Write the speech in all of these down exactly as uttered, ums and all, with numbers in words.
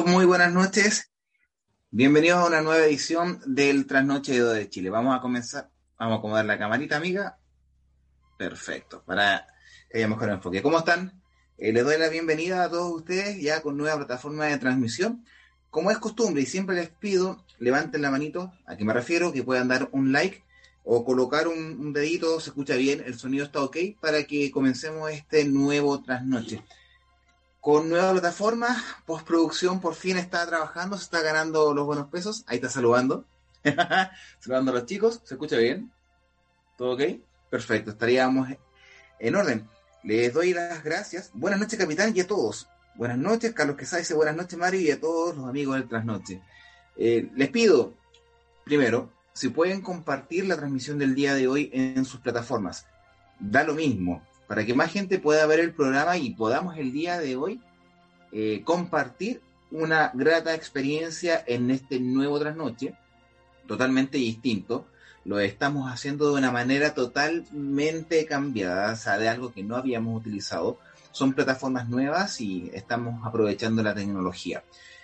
Muy buenas noches, bienvenidos a una nueva edición del Trasnoche de de Chile. Vamos a comenzar, vamos a acomodar la camarita, amiga. Perfecto, para que haya mejor enfoque. ¿Cómo están? Eh, les doy la bienvenida a todos ustedes ya con nueva plataforma de transmisión. Como es costumbre y siempre les pido, levanten la manito, ¿a qué me refiero? Que puedan dar un like o colocar un, un dedito, se escucha bien, el sonido está ok, para que comencemos este nuevo Trasnoche. Con nueva plataforma, postproducción por fin está trabajando, se está ganando los buenos pesos. Ahí está saludando. Saludando a los chicos. ¿Se escucha bien? ¿Todo ok? Perfecto, estaríamos en orden. Les doy las gracias. Buenas noches, capitán, y a todos. Buenas noches, Carlos Quesada dice buenas noches, Mario, y a todos los amigos del Trasnoche. Eh, les pido, primero, si pueden compartir la transmisión del día de hoy en sus plataformas. Da lo mismo, para que más gente pueda ver el programa y podamos el día de hoy eh, compartir una grata experiencia en este nuevo Trasnoche, totalmente distinto. Lo estamos haciendo de una manera totalmente cambiada, o sea, de algo que no habíamos utilizado. Son plataformas nuevas y estamos aprovechando la tecnología.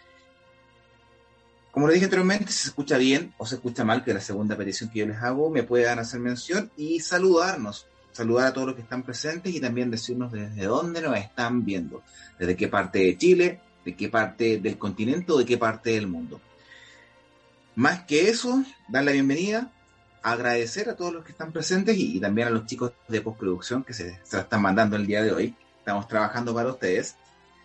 Como les dije anteriormente, si se escucha bien o se escucha mal, que es la segunda petición que yo les hago, me puedan hacer mención y saludarnos. Saludar a todos los que están presentes y también decirnos desde dónde nos están viendo, desde qué parte de Chile, de qué parte del continente o de qué parte del mundo. Más que eso, dar la bienvenida, agradecer a todos los que están presentes y, y también a los chicos de postproducción que se, se la están mandando el día de hoy. Estamos trabajando para ustedes.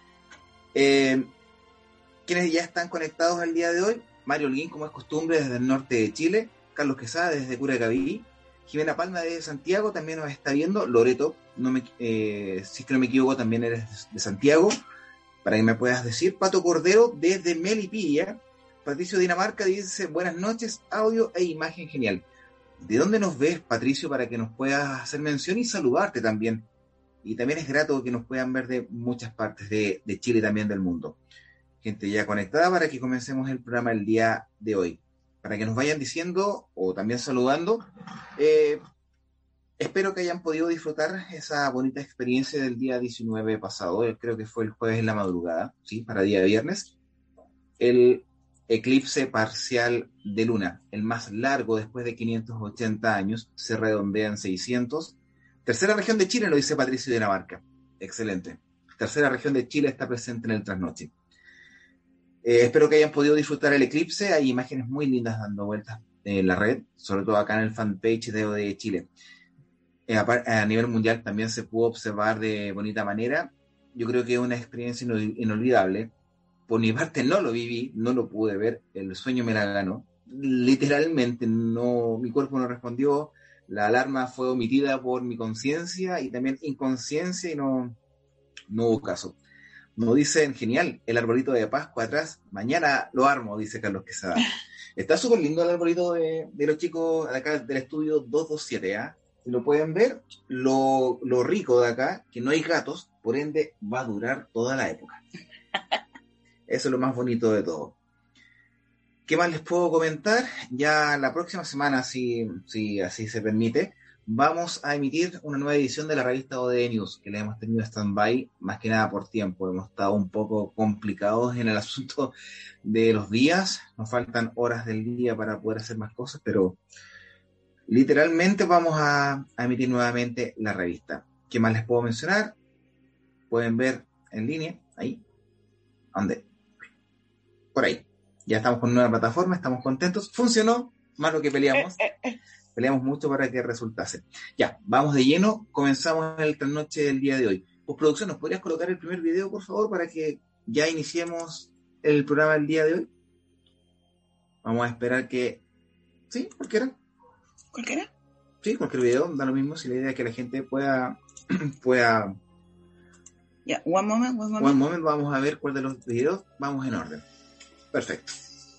Eh, quienes ya están conectados el día de hoy: Mario Holguín, como es costumbre, desde el norte de Chile; Carlos Quesada, desde Curacaví; Jimena Palma de Santiago también nos está viendo; Loreto, no me, eh, si es que no me equivoco, también eres de Santiago, para que me puedas decir. Pato Cordero desde Melipilla. Patricio Dinamarca dice buenas noches, audio e imagen genial. ¿De dónde nos ves, Patricio, para que nos puedas hacer mención y saludarte también? Y también es grato que nos puedan ver de muchas partes de, de Chile y también del mundo. Gente ya conectada para que comencemos el programa el día de hoy. Para que nos vayan diciendo o también saludando. Eh, espero que hayan podido disfrutar esa bonita experiencia del día diecinueve pasado. Eh, creo que fue el jueves en la madrugada, ¿sí? Para día de viernes. El eclipse parcial de luna, el más largo después de quinientos ochenta años, se redondea en seiscientos. Tercera región de Chile, lo dice Patricio de Dinamarca. Excelente. Tercera región de Chile está presente en el Trasnoche. Eh, espero que hayan podido disfrutar el eclipse. Hay imágenes muy lindas dando vueltas en la red, sobre todo acá en el fanpage de O D Chile. Eh, a, a nivel mundial también se pudo observar de bonita manera. Yo creo que es una experiencia inolvidable. Por mi parte no lo viví, no lo pude ver, el sueño me la ganó. Literalmente no, mi cuerpo no respondió, la alarma fue omitida por mi conciencia y también inconsciencia y no, no hubo caso. Nos dicen, genial, el arbolito de Pascua atrás, mañana lo armo, dice Carlos Quesada. Está súper lindo el arbolito de, de los chicos de acá del estudio doscientos veintisiete, ¿eh? Si lo pueden ver, lo, lo rico de acá, que no hay gatos, por ende va a durar toda la época. Eso es lo más bonito de todo. ¿Qué más les puedo comentar? Ya la próxima semana, si, si así se permite, vamos a emitir una nueva edición de la revista O D News, que la hemos tenido stand-by más que nada por tiempo. Hemos estado un poco complicados en el asunto de los días. Nos faltan horas del día para poder hacer más cosas, pero literalmente vamos a, a emitir nuevamente la revista. ¿Qué más les puedo mencionar? Pueden ver en línea, ahí. ¿Dónde? Por ahí. Ya estamos con nueva plataforma, estamos contentos. Funcionó, más lo que peleamos. Peleamos mucho para que resultase. Ya, vamos de lleno. Comenzamos el trasnoche del día de hoy. Postproducción, ¿nos podrías colocar el primer video, por favor, para que ya iniciemos el programa del día de hoy? Vamos a esperar que... ¿Sí? ¿Cualquiera? ¿Cualquiera? Sí, cualquier video, da lo mismo. Si la idea es que la gente pueda... pueda... Ya, yeah, one moment, one moment. One moment, vamos a ver cuál de los videos vamos en orden. Perfecto.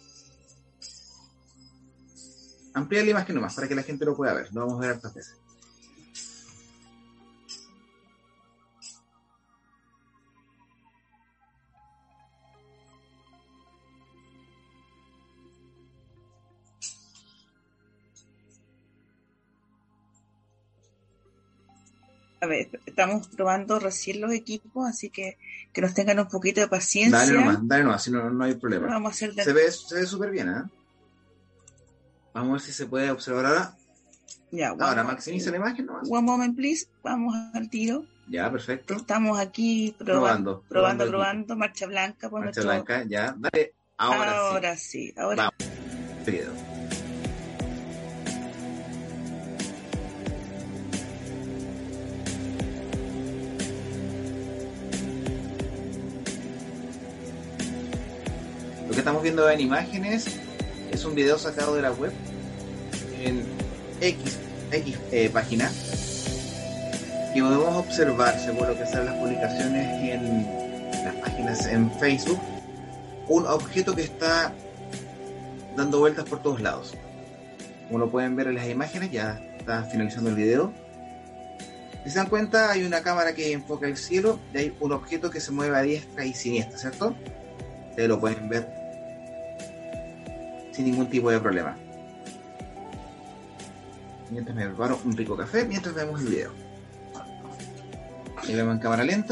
Amplía la imagen nomás para que la gente lo pueda ver. Lo vamos a ver hartas veces. A ver, estamos probando recién los equipos, así que que nos tengan un poquito de paciencia. Dale nomás, dale nomás, si no, no hay problema. Lo vamos a hacer de... Se ve, se ve súper bien, ¿eh? Vamos a ver si se puede observar ahora. Ya, Ahora, maximiza la imagen nomás. One moment, please. Vamos al tiro. Ya, perfecto. Estamos aquí Probando, probando, probando, probando probando, marcha blanca por Marcha nuestro... blanca, ya. Dale, ahora, ahora sí. sí. Ahora sí, ahora. Video. Lo que estamos viendo en imágenes es un video sacado de la web en X, X eh, página, que podemos observar, según lo que salen las publicaciones en las páginas en Facebook, un objeto que está dando vueltas por todos lados. Como lo pueden ver en las imágenes, ya está finalizando el video. Si se dan cuenta, hay una cámara que enfoca el cielo y hay un objeto que se mueve a diestra y siniestra, ¿cierto? Ustedes lo pueden ver sin ningún tipo de problema. Mientras me preparo un rico café, mientras vemos el video. Ahí vemos en cámara lenta.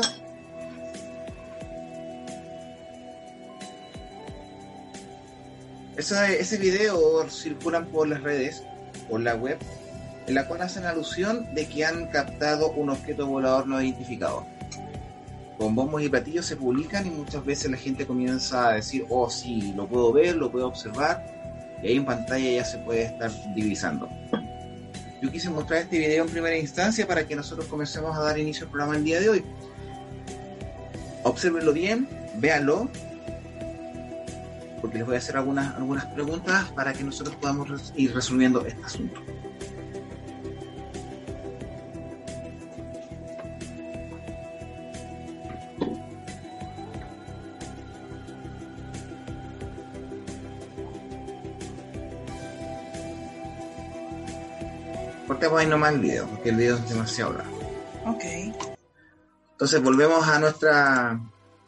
Ese, ese video circulan por las redes, por la web, en la cual hacen alusión de que han captado un objeto volador no identificado. Con bombos y platillos se publican y muchas veces la gente comienza a decir, oh sí, lo puedo ver, lo puedo observar, y ahí en pantalla ya se puede estar divisando. Yo quise mostrar este video en primera instancia para que nosotros comencemos a dar inicio al programa el día de hoy. Obsérvenlo bien, véanlo, porque les voy a hacer algunas, algunas preguntas para que nosotros podamos res- ir resolviendo este asunto. Cortemos ahí nomás el video, porque el video es demasiado largo. ok. Entonces volvemos a nuestra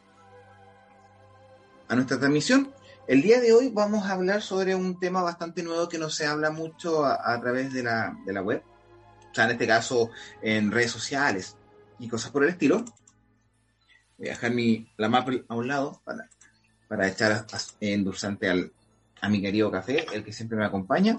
a nuestra transmisión. El día de hoy vamos a hablar sobre un tema bastante nuevo que no se habla mucho a, a través de la, de la web, o sea, en este caso en redes sociales y cosas por el estilo. Voy a dejar mi, la Maple a un lado para, para echar a, a, endulzante al, a mi querido café, el que siempre me acompaña.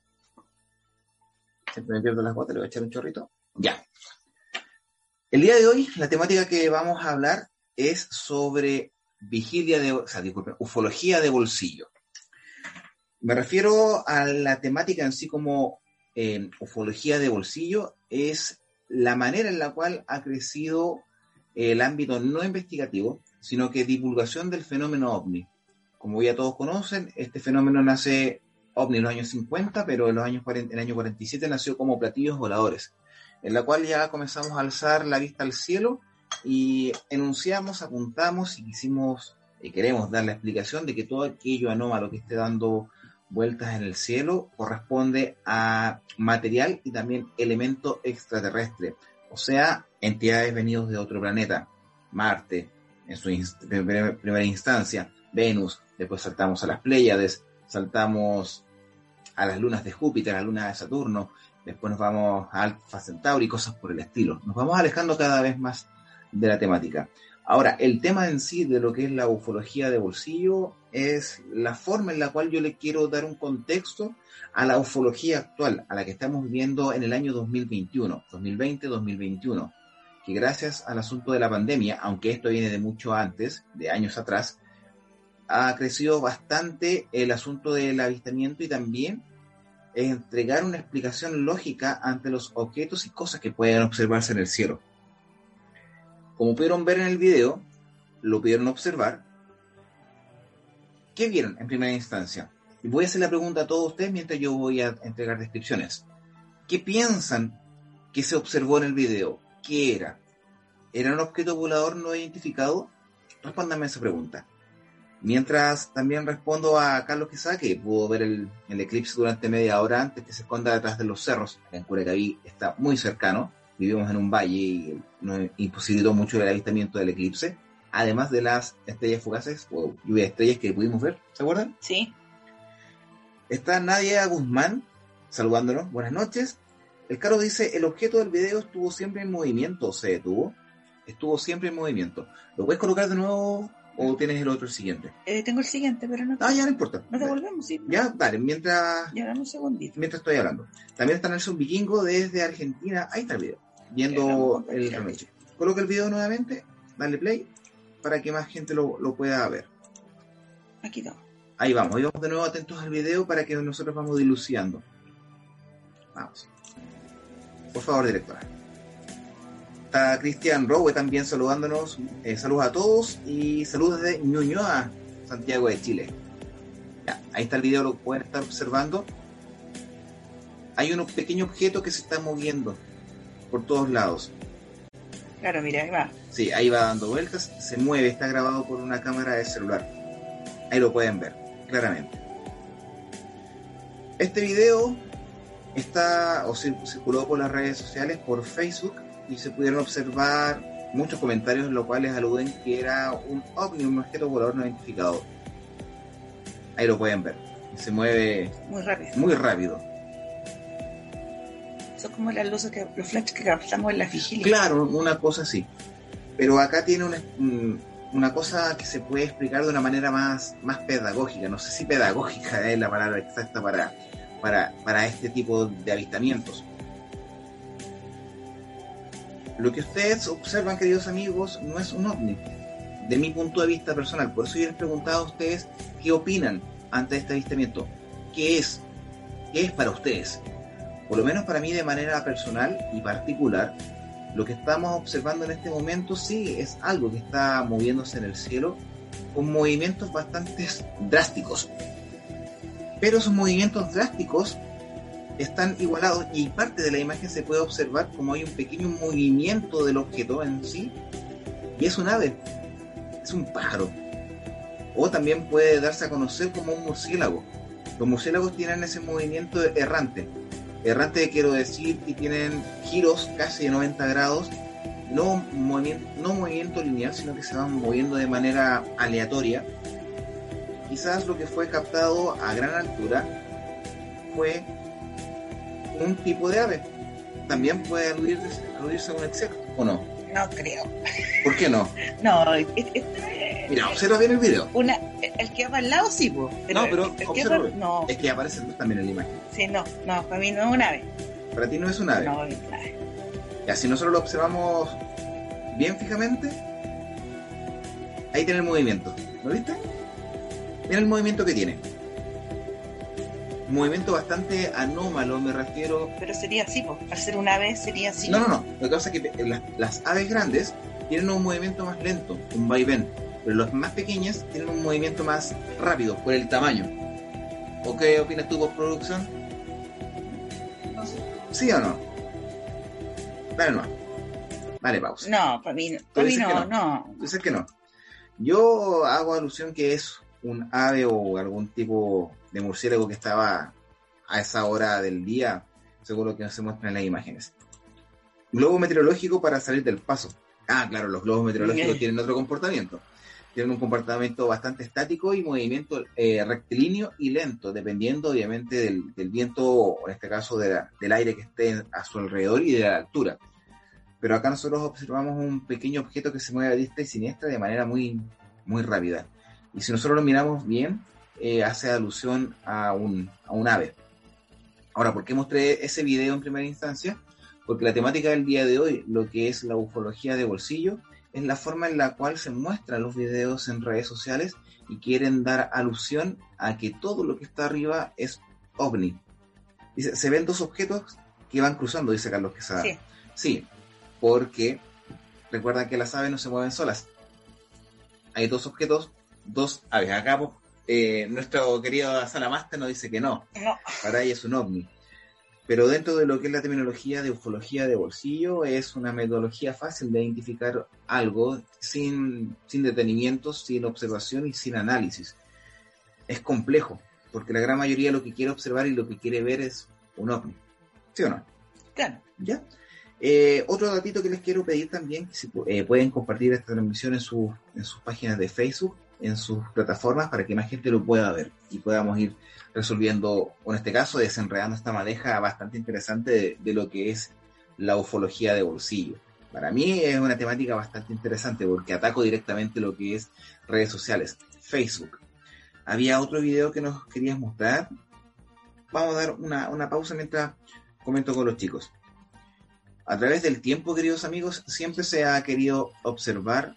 Siempre me pierdo las gotas, le voy a echar un chorrito. Ya. El día de hoy, la temática que vamos a hablar es sobre vigilia de, o sea, disculpen, ufología de bolsillo. Me refiero a la temática en sí como eh, ufología de bolsillo, es la manera en la cual ha crecido el ámbito no investigativo, sino que divulgación del fenómeno ovni. Como ya todos conocen, este fenómeno nace ovni en los años cincuenta, pero en los años cuarenta, en el año cuarenta y siete nació como platillos voladores, en la cual ya comenzamos a alzar la vista al cielo y enunciamos, apuntamos y quisimos y queremos dar la explicación de que todo aquello anómalo que esté dando vueltas en el cielo corresponde a material y también elemento extraterrestre, o sea, entidades venidos de otro planeta, Marte, en su inst- primera instancia, Venus, después saltamos a las Pléyades, saltamos a las lunas de Júpiter, a la luna de Saturno, después nos vamos a Alfa Centauri y cosas por el estilo. Nos vamos alejando cada vez más de la temática. Ahora, el tema en sí de lo que es la ufología de bolsillo es la forma en la cual yo le quiero dar un contexto a la ufología actual, a la que estamos viviendo en el año dos mil veintiuno, dos mil veinte dos mil veintiuno, que gracias al asunto de la pandemia, aunque esto viene de mucho antes, de años atrás, ha crecido bastante el asunto del avistamiento y también entregar una explicación lógica ante los objetos y cosas que pueden observarse en el cielo. Como pudieron ver en el video, lo pudieron observar. ¿Qué vieron en primera instancia? Y voy a hacer la pregunta a todos ustedes mientras yo voy a entregar descripciones. ¿Qué piensan que se observó en el video? ¿Qué era? ¿Era un objeto volador no identificado? Respóndanme esa pregunta. Mientras también respondo a Carlos Quesada, que pudo ver el, el eclipse durante media hora antes que se esconda detrás de los cerros. En Curacaví está muy cercano, vivimos en un valle y nos imposibilitó mucho el avistamiento del eclipse, además de las estrellas fugaces o lluvia de estrellas que pudimos ver, ¿se acuerdan? Sí. Está Nadia Guzmán saludándonos, buenas noches. El Caro dice, el objeto del video estuvo siempre en movimiento, se detuvo. Estuvo siempre en movimiento. ¿Lo puedes colocar de nuevo o tienes el otro, el siguiente? Eh, tengo el siguiente, pero no... Ah, ya no importa. Nos devolvemos, sí. Ya, dale, mientras... Ya, dame un segundito. Mientras estoy hablando. También está Nelson Vikingo desde Argentina. Ahí está el video. Viendo el remake. Coloca el video nuevamente, dale play, para que más gente lo, lo pueda ver. Aquí estamos. Ahí vamos, ahí vamos de nuevo atentos al video para que nosotros vamos dilucidando. Vamos. Por favor, directora. Está Cristian Rowe también saludándonos. Eh, saludos a todos y saludos desde Ñuñoa, Santiago de Chile. Ya, ahí está el video, lo pueden estar observando. Hay un pequeño objeto que se está moviendo por todos lados. Claro, mira, ahí va. Sí, ahí va dando vueltas, se mueve, está grabado por una cámara de celular. Ahí lo pueden ver, claramente. Este video está o circuló por las redes sociales, por Facebook, y se pudieron observar muchos comentarios en los cuales aluden que era un ovni, un objeto volador no identificado. Ahí lo pueden ver. Se mueve muy rápido. Muy rápido. Son como las luces, que, los flashes que captamos en la vigilia. Claro, una cosa así. Pero acá tiene una, una cosa que se puede explicar de una manera más, más pedagógica. No sé si pedagógica es la palabra exacta para, para, para este tipo de avistamientos. Lo que ustedes observan, queridos amigos, no es un ovni, de mi punto de vista personal. Por eso yo les preguntaba a ustedes qué opinan ante este avistamiento. ¿Qué es? ¿Qué es para ustedes? Por lo menos para mí, de manera personal y particular, lo que estamos observando en este momento sí es algo que está moviéndose en el cielo con movimientos bastante drásticos. Pero esos movimientos drásticos están igualados y parte de la imagen se puede observar como hay un pequeño movimiento del objeto en sí, y es un ave, es un pájaro, o también puede darse a conocer como un murciélago. Los murciélagos tienen ese movimiento errante, errante quiero decir que tienen giros casi de noventa grados, no movimiento, no movimiento lineal, sino que se van moviendo de manera aleatoria. Quizás lo que fue captado a gran altura fue un tipo de ave. También puede aludirse, aludirse a un insecto, ¿o no? No creo. ¿Por qué no? No, es, es, mira, observa bien el video. Una, el que va al lado sí, po, pero no, pero el, el observa, que va, no. Es que aparece también en la imagen. Sí, no, no, para mí no es un ave. Para ti no es un ave. No, es un ave. Ya, si nosotros lo observamos bien fijamente, ahí tiene el movimiento. ¿Lo viste? Mira el movimiento que tiene. Un movimiento bastante anómalo, me refiero. Pero sería así, pues. Al ser un ave sería así. No, no, no. Lo que pasa es que las, las aves grandes tienen un movimiento más lento, un vaivén. Pero las más pequeñas tienen un movimiento más rápido por el tamaño. ¿O qué opinas tú, postproducción? No sé. ¿Sí o no? Dale no. Dale pausa. No, para mí, para mí no, no, no. Tú dices que no. Yo hago alusión que es un ave o algún tipo de murciélago que estaba a esa hora del día, según lo que se muestra en las imágenes. Globo meteorológico para salir del paso. Ah, claro, los globos meteorológicos okay. tienen otro comportamiento. Tienen un comportamiento bastante estático y movimiento eh, rectilíneo y lento, dependiendo obviamente del, del viento, o en este caso de la, del aire que esté a su alrededor y de la altura. Pero acá nosotros observamos un pequeño objeto que se mueve a diestra y siniestra de manera muy, muy rápida. Y si nosotros lo miramos bien, eh, hace alusión a un, a un ave. Ahora, ¿por qué mostré ese video en primera instancia? Porque la temática del día de hoy, lo que es la ufología de bolsillo, es la forma en la cual se muestran los videos en redes sociales y quieren dar alusión a que todo lo que está arriba es ovni. Dice, se ven dos objetos que van cruzando, dice Carlos Quesada. Sí. Sí, porque recuerdan que las aves no se mueven solas. Hay dos objetos, dos aves. Acá eh, nuestro querido Salamaster nos dice que no. No. Para ella es un ovni. Pero dentro de lo que es la terminología de ufología de bolsillo, es una metodología fácil de identificar algo sin, sin detenimientos, sin observación y sin análisis. Es complejo, porque la gran mayoría lo que quiere observar y lo que quiere ver es un ovni. ¿Sí o no? Claro. ¿Ya? Eh, otro datito que les quiero pedir también, que si eh, pueden compartir esta transmisión en, su, en sus páginas de Facebook en sus plataformas para que más gente lo pueda ver y podamos ir resolviendo, o en este caso, desenredando esta madeja bastante interesante de, de lo que es la ufología de bolsillo. Para mí es una temática bastante interesante porque ataco directamente lo que es redes sociales, Facebook. Había otro video que nos querías mostrar. Vamos a dar una, una pausa mientras comento con los chicos. A través del tiempo, queridos amigos, siempre se ha querido observar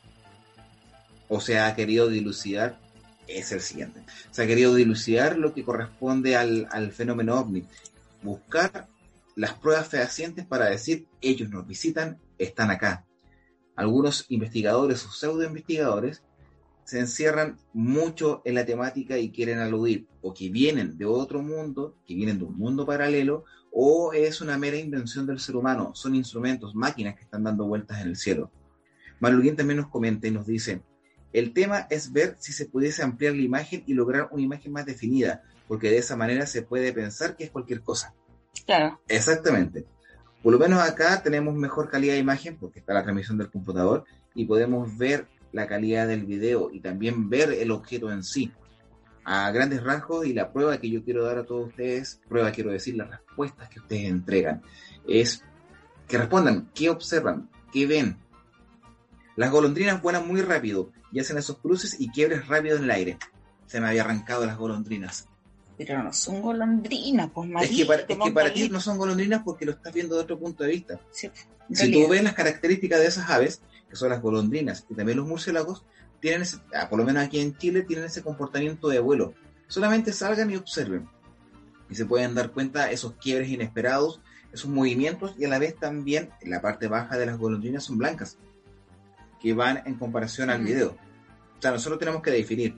o se ha querido dilucidar, es el siguiente, se ha querido dilucidar lo que corresponde al, al fenómeno ovni, buscar las pruebas fehacientes para decir, ellos nos visitan, están acá. Algunos investigadores o pseudo-investigadores se encierran mucho en la temática y quieren aludir o que vienen de otro mundo, que vienen de un mundo paralelo, o es una mera invención del ser humano, son instrumentos, máquinas que están dando vueltas en el cielo. Maluquín también nos comenta y nos dice, el tema es ver si se pudiese ampliar la imagen y lograr una imagen más definida, porque de esa manera se puede pensar que es cualquier cosa. Claro. Exactamente. Por lo menos acá tenemos mejor calidad de imagen, porque está la transmisión del computador, y podemos ver la calidad del video y también ver el objeto en sí. A grandes rasgos, y la prueba que yo quiero dar a todos ustedes, prueba quiero decir, las respuestas que ustedes entregan, es que respondan, ¿qué observan? ¿Qué ven? Las golondrinas vuelan muy rápido y hacen esos cruces y quiebres rápido en el aire. Se me había arrancado las golondrinas. Pero no son golondrinas, pues María. Es que para, es que para ti no son golondrinas porque lo estás viendo de otro punto de vista. Sí, si tú ves las características de esas aves, que son las golondrinas y también los murciélagos, tienen ese, ah, por lo menos aquí en Chile, tienen ese comportamiento de vuelo. Solamente salgan y observen. Y se pueden dar cuenta esos quiebres inesperados, esos movimientos, y a la vez también en la parte baja de las golondrinas son blancas, que van en comparación al video. O sea, nosotros tenemos que definir.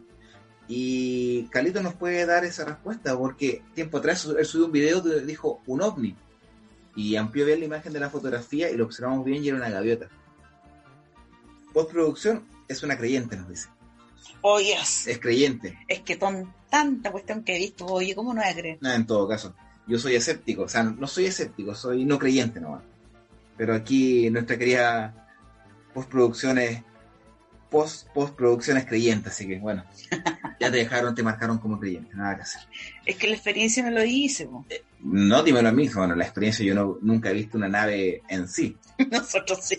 Y Carlito nos puede dar esa respuesta, porque tiempo atrás él subió un video donde dijo un ovni, y amplió bien la imagen de la fotografía y lo observamos bien y era una gaviota. Postproducción es una creyente, nos dice. Oh, yes. Es creyente. Es que con tanta cuestión que he visto, oye, ¿cómo no voy a creer? No, en todo caso, yo soy escéptico, o sea, no soy escéptico, soy no creyente nomás. Pero aquí nuestra querida postproducción es post, postproducción es creyente, así que bueno, ya te dejaron, te marcaron como creyente, nada que hacer. Es que la experiencia me lo dice, ¿no? Eh, no, dímelo a mí, bueno, la experiencia yo no, nunca he visto una nave en sí. Nosotros sí.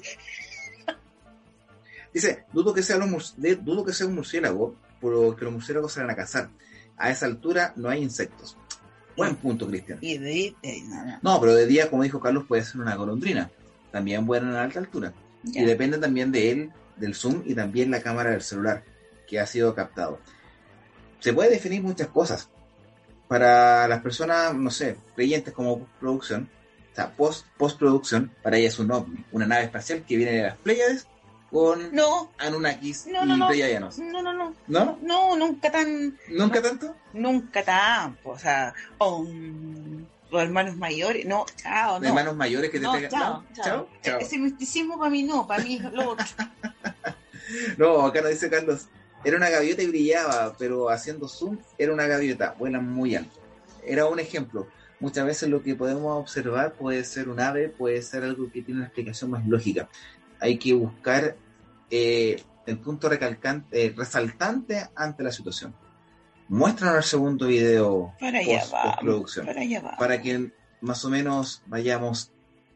Dice, dudo que sea, los, de, dudo que sea un murciélago, porque los murciélagos salen a cazar. A esa altura no hay insectos. Buen punto, Cristian. Y de, de, de, no, no. no, pero de día, como dijo Carlos, puede ser una golondrina. También vuelan a alta altura. Ya. Y depende también de él, del zoom y también la cámara del celular que ha sido captado. Se puede definir muchas cosas. Para las personas, no sé, creyentes como postproducción, o sea, post, postproducción, para ella es un ovni, una nave espacial que viene de las Pléyades con no. Anunnakis no, no, y no. Pleiadianos. No, no, no. ¿No? No, nunca tan... ¿Nunca no, tanto? Nunca tan, o sea, um, los hermanos mayores, no, chao, no. Hermanos mayores que te no, traigan... chao, ¿No? chao, chao, chao. Ese misticismo para mí no, para mí es lo otro. No, acá nos dice Carlos, era una gaviota y brillaba, pero haciendo zoom era una gaviota, vuelan muy alto. Era un ejemplo. Muchas veces lo que podemos observar puede ser un ave, puede ser algo que tiene una explicación más lógica. Hay que buscar eh, el punto recalcante, eh, resaltante ante la situación. Muéstranos el segundo video para allá post, vamos, postproducción, para allá vamos. Para que más o menos vayamos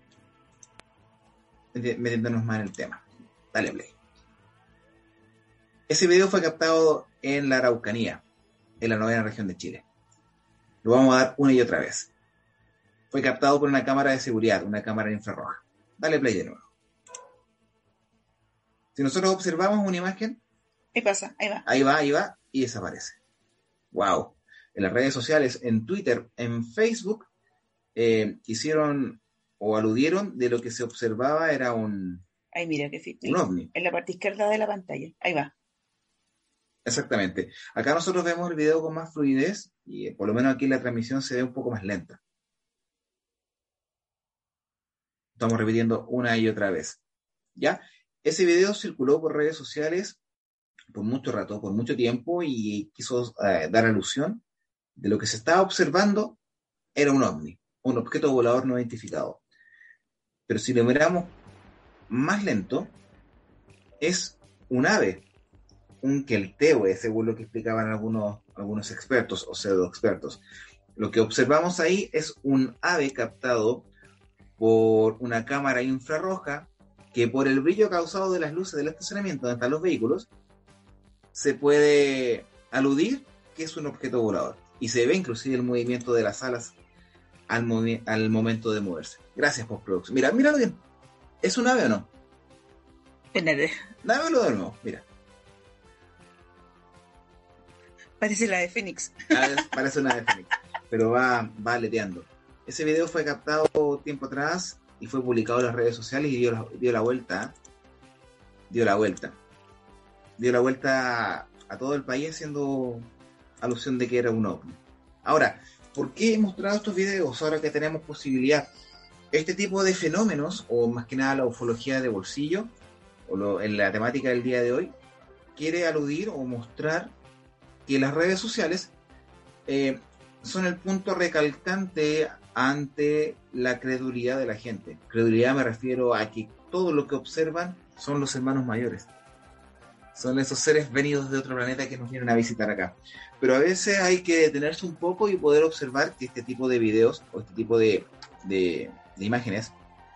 metiéndonos más en el tema. Dale play. Ese video fue captado en la Araucanía, en la novena región de Chile. Lo vamos a dar una y otra vez. Fue captado por una cámara de seguridad, una cámara infrarroja. Dale play de nuevo. Si nosotros observamos una imagen, ahí pasa, ahí va. Ahí va, ahí va, y desaparece. Wow. En las redes sociales, en Twitter, en Facebook, eh, hicieron o aludieron de lo que se observaba era un, Ahí mira que fit, un ovni. En la parte izquierda de la pantalla. Ahí va. Exactamente. Acá nosotros vemos el video con más fluidez y eh, por lo menos aquí la transmisión se ve un poco más lenta. Estamos repitiendo una y otra vez. ¿Ya? Ese video circuló por redes sociales por mucho rato, por mucho tiempo, y quiso eh, dar alusión de lo que se estaba observando era un ovni, un objeto volador no identificado. Pero si lo miramos más lento, es un ave. un Keltehue, según lo que explicaban algunos, algunos expertos o pseudo expertos. Lo que observamos ahí es un ave captado por una cámara infrarroja que, por el brillo causado de las luces del estacionamiento donde están los vehículos, se puede aludir que es un objeto volador. Y se ve inclusive el movimiento de las alas al, movi- al momento de moverse. Gracias, postproducción. Mira, míralo bien. ¿Es un ave o no? Espérate. Dámelo de nuevo, mira. Parece la de Fénix. Ah, parece una ave fénix, pero va, va aleteando. Ese video fue captado tiempo atrás y fue publicado en las redes sociales y dio la, dio la vuelta. Dio la vuelta. Dio la vuelta a todo el país haciendo alusión de que era un ovni. Ahora, ¿por qué he mostrado estos videos ahora que tenemos posibilidad? Este tipo de fenómenos, o más que nada la ufología de bolsillo, o lo, en la temática del día de hoy, quiere aludir o mostrar que las redes sociales eh, son el punto recalcante ante la credulidad de la gente. Credulidad me refiero a que todo lo que observan son los hermanos mayores. Son esos seres venidos de otro planeta que nos vienen a visitar acá. Pero a veces hay que detenerse un poco y poder observar que este tipo de videos o este tipo de, de, de imágenes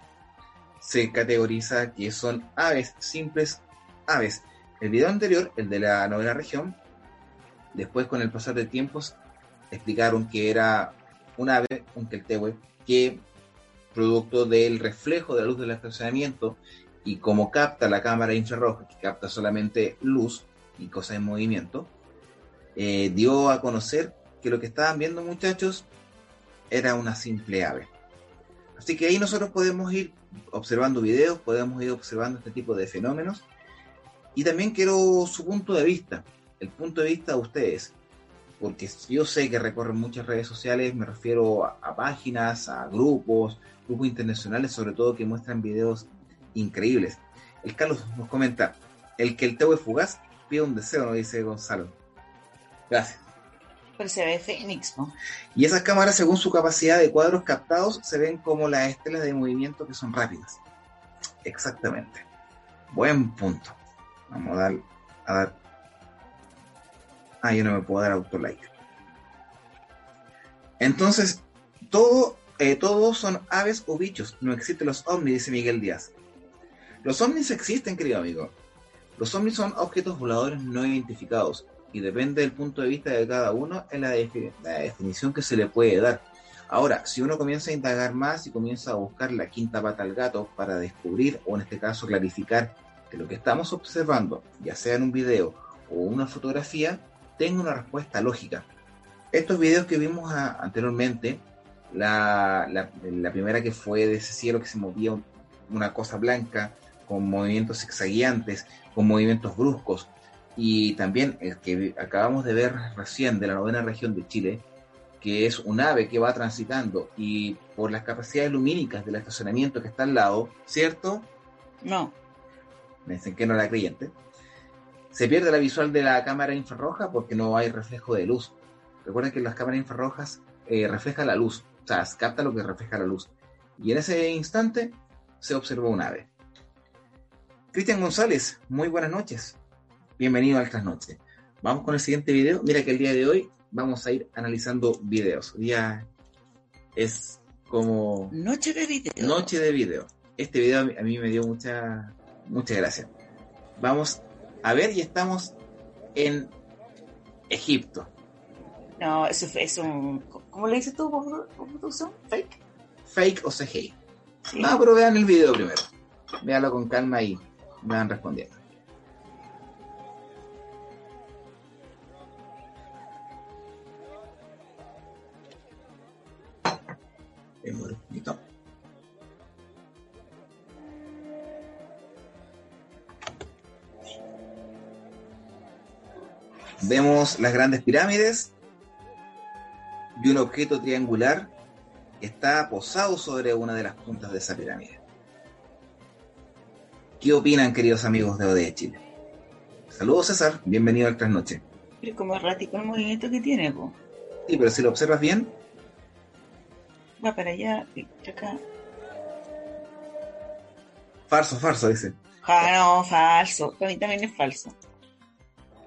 se categoriza que son aves, simples aves. El video anterior, el de la novena región, después con el pasar del tiempo explicaron que era un ave, un Keltehue, que producto del reflejo de la luz del estacionamiento y como capta la cámara infrarroja, que capta solamente luz y cosas en movimiento, eh, dio a conocer que lo que estaban viendo, muchachos, era una simple ave. Así que ahí nosotros podemos ir observando videos, podemos ir observando este tipo de fenómenos, y también quiero su punto de vista, el punto de vista de ustedes, porque yo sé que recorren muchas redes sociales, me refiero a, a páginas, a grupos, grupos internacionales, sobre todo, que muestran videos increíbles. El Carlos nos comenta, el Keltehue fugaz pide un deseo, nos dice Gonzalo. Gracias. Pero se ve Fénix, ¿no? Y esas cámaras, según su capacidad de cuadros captados, se ven como las estelas de movimiento que son rápidas. Exactamente. Buen punto. Vamos a dar... A dar... Ah, yo no me puedo dar autolike. Entonces, todo, eh, todos son aves o bichos. No existen los ovnis, dice Miguel Díaz. Los ovnis existen, querido amigo. Los ovnis son objetos voladores no identificados. Y depende del punto de vista de cada uno en la, defi- la definición que se le puede dar. Ahora, si uno comienza a indagar más y comienza a buscar la quinta pata al gato para descubrir, o en este caso clarificar, que lo que estamos observando, ya sea en un video o una fotografía, tenga una respuesta lógica. Estos videos que vimos a, anteriormente, la, la, la primera que fue de ese cielo que se movía una cosa blanca, con movimientos zigzagueantes, con movimientos bruscos, y también el que acabamos de ver recién de la novena región de Chile, que es un ave que va transitando y por las capacidades lumínicas del estacionamiento que está al lado, ¿cierto? No. Me dicen que no era creyente. Se pierde la visual de la cámara infrarroja porque no hay reflejo de luz. Recuerden que las cámaras infrarrojas eh, reflejan la luz, o sea, capta lo que refleja la luz. Y en ese instante se observó un ave. Cristian González, muy buenas noches. Bienvenido al Trasnoche. Vamos con el siguiente video. Mira que el día de hoy vamos a ir analizando videos. Hoy día es como... Noche de video. Noche de video. Este video a mí, a mí me dio mucha, mucha gracia. Vamos a ver, y estamos en Egipto. No, eso es un... ¿Cómo le dices tú, por producción? ¿Fake? Fake o C G I. Sí. No, pero vean el video primero. Véanlo con calma y me van respondiendo. Es muy bonito. Vemos las grandes pirámides y un objeto triangular que está posado sobre una de las puntas de esa pirámide. ¿Qué opinan, queridos amigos de O D E Chile? Saludos, César, bienvenido al Trasnoche. Pero como errático el movimiento que tiene, po. Sí, pero si lo observas bien, Va para allá y acá. falso, falso, dice. Ah, no, falso. Para mí también es falso.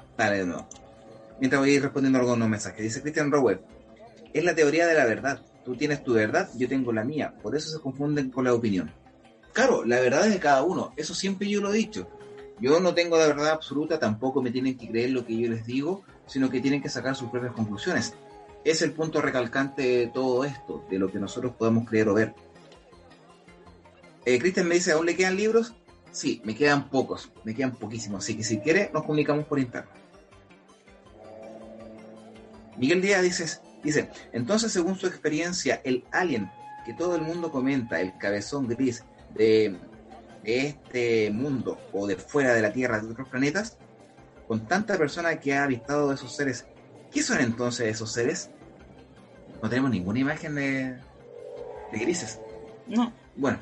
Dale de nuevo. Mientras voy a ir respondiendo algunos mensajes. Dice Christian Rower, es la teoría de la verdad. Tú tienes tu verdad, yo tengo la mía. Por eso se confunden con la opinión. Claro, la verdad es de cada uno. Eso siempre yo lo he dicho. Yo no tengo la verdad absoluta, tampoco me tienen que creer lo que yo les digo, sino que tienen que sacar sus propias conclusiones. Es el punto recalcante de todo esto, de lo que nosotros podemos creer o ver. Eh, Cristian me dice, ¿aún le quedan libros? Sí, me quedan pocos, me quedan poquísimos, así que si quiere nos comunicamos por internet. Miguel Díaz dice, dice, entonces según su experiencia, el alien que todo el mundo comenta, el cabezón gris de, de este mundo o de fuera de la Tierra, de otros planetas, con tanta persona que ha avistado esos seres, ¿qué son entonces esos seres? No tenemos ninguna imagen de, de grises. No. Bueno,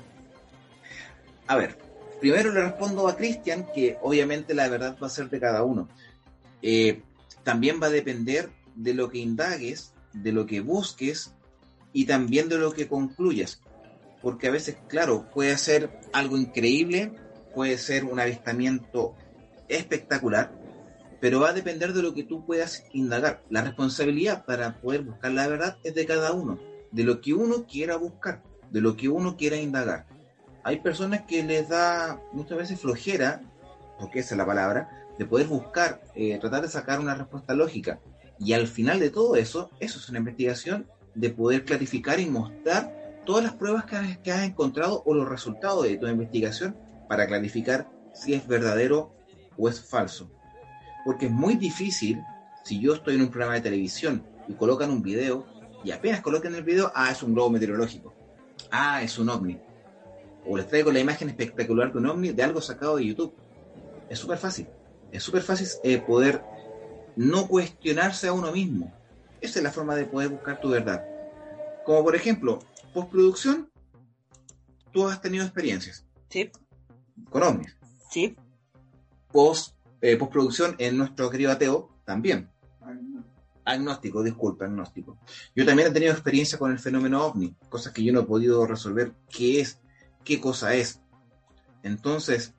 a ver, primero le respondo a Cristian que obviamente la verdad va a ser de cada uno. Eh, también va a depender de lo que indagues, de lo que busques y también de lo que concluyas. Porque a veces, claro, puede ser algo increíble, puede ser un avistamiento espectacular, pero va a depender de lo que tú puedas indagar. La responsabilidad para poder buscar la verdad es de cada uno, de lo que uno quiera buscar, de lo que uno quiera indagar. Hay personas que les da muchas veces flojera, porque esa es la palabra, de poder buscar, eh, tratar de sacar una respuesta lógica. Y al final de todo eso, eso es una investigación de poder clarificar y mostrar todas las pruebas que has, que has encontrado o los resultados de tu investigación para clarificar si es verdadero o es falso. Porque es muy difícil, si yo estoy en un programa de televisión y colocan un video, y apenas colocan el video, ah, es un globo meteorológico, ah, es un ovni, o les traigo la imagen espectacular de un ovni de algo sacado de YouTube. Es súper fácil, es súper fácil eh, poder no cuestionarse a uno mismo. Esa es la forma de poder buscar tu verdad. Como por ejemplo, postproducción, tú has tenido experiencias. Sí. Con ovnis. Sí. Post, eh, postproducción en nuestro querido ateo, también. Agnóstico, disculpa, agnóstico. Yo también he tenido experiencia con el fenómeno ovni, cosas que yo no he podido resolver qué es, qué cosa es. Entonces,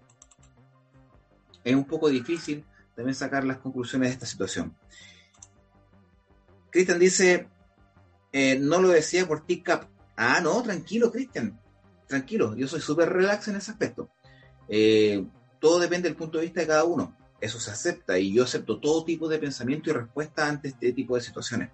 es un poco difícil también sacar las conclusiones de esta situación. Cristian dice, eh, no lo decía por TikTok. Ah, no, tranquilo, Cristian. Tranquilo, yo soy súper relax en ese aspecto. Eh, todo depende del punto de vista de cada uno. Eso se acepta y yo acepto todo tipo de pensamiento y respuesta ante este tipo de situaciones.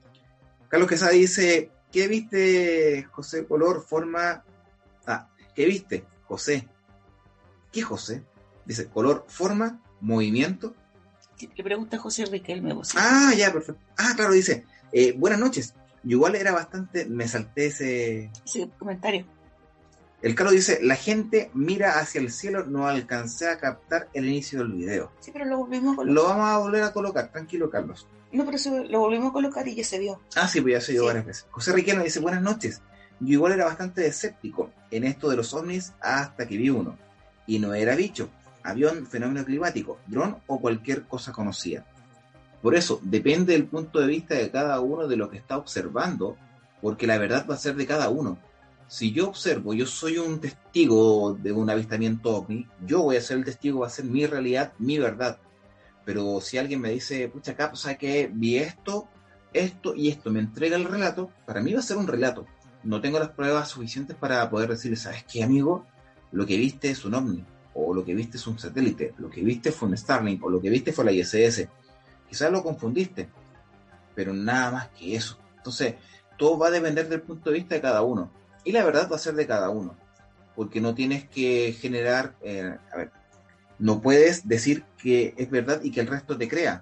Carlos Quesada dice, ¿qué viste, José? Color, forma... Ah, ¿qué viste, José? ¿Qué José? Dice, color, forma, movimiento. Le pregunta a José Riquelme. ¿Vos? Ah, ya, perfecto. Ah, claro, dice, eh, buenas noches. Yo igual era bastante, me salté ese... Ese comentario. El Carlos dice, la gente mira hacia el cielo, no alcancé a captar el inicio del video. Sí, pero lo volvimos a colocar. Lo vamos a volver a colocar, tranquilo, Carlos. No, pero eso lo volvimos a colocar y ya se vio. Ah, sí, pues ya se vio sí. varias veces. José Riquelme dice, buenas noches. Yo igual era bastante escéptico en esto de los ovnis hasta que vi uno. Y no era bicho, avión, fenómeno climático, dron o cualquier cosa conocida. Por eso, depende del punto de vista de cada uno de lo que está observando, porque la verdad va a ser de cada uno. Si yo observo, yo soy un testigo de un avistamiento ovni, yo voy a ser el testigo, va a ser mi realidad, mi verdad. Pero si alguien me dice, pucha, acá, pues, ¿sabes qué? Vi esto, esto y esto, me entrega el relato, para mí va a ser un relato. No tengo las pruebas suficientes para poder decirle, ¿sabes qué, amigo? Lo que viste es un ovni, o lo que viste es un satélite, lo que viste fue un Starlink, o lo que viste fue la I S S. Quizás lo confundiste, pero nada más que eso. Entonces, todo va a depender del punto de vista de cada uno. Y la verdad va a ser de cada uno. Porque no tienes que generar... Eh, a ver, no puedes decir que es verdad y que el resto te crea.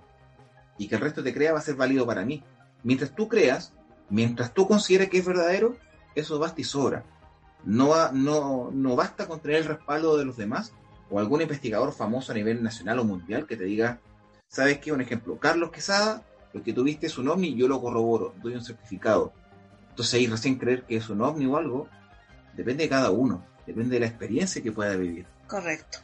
Y que el resto te crea va a ser válido para mí. Mientras tú creas, mientras tú consideres que es verdadero, eso basta y sobra. No, va, no, no basta con tener el respaldo de los demás o algún investigador famoso a nivel nacional o mundial que te diga, ¿sabes qué? Un ejemplo, Carlos Quesada, lo que tuviste es un ovni, yo lo corroboro, doy un certificado. Entonces ahí recién creer que es un ovni o algo, depende de cada uno, depende de la experiencia que pueda vivir. Correcto.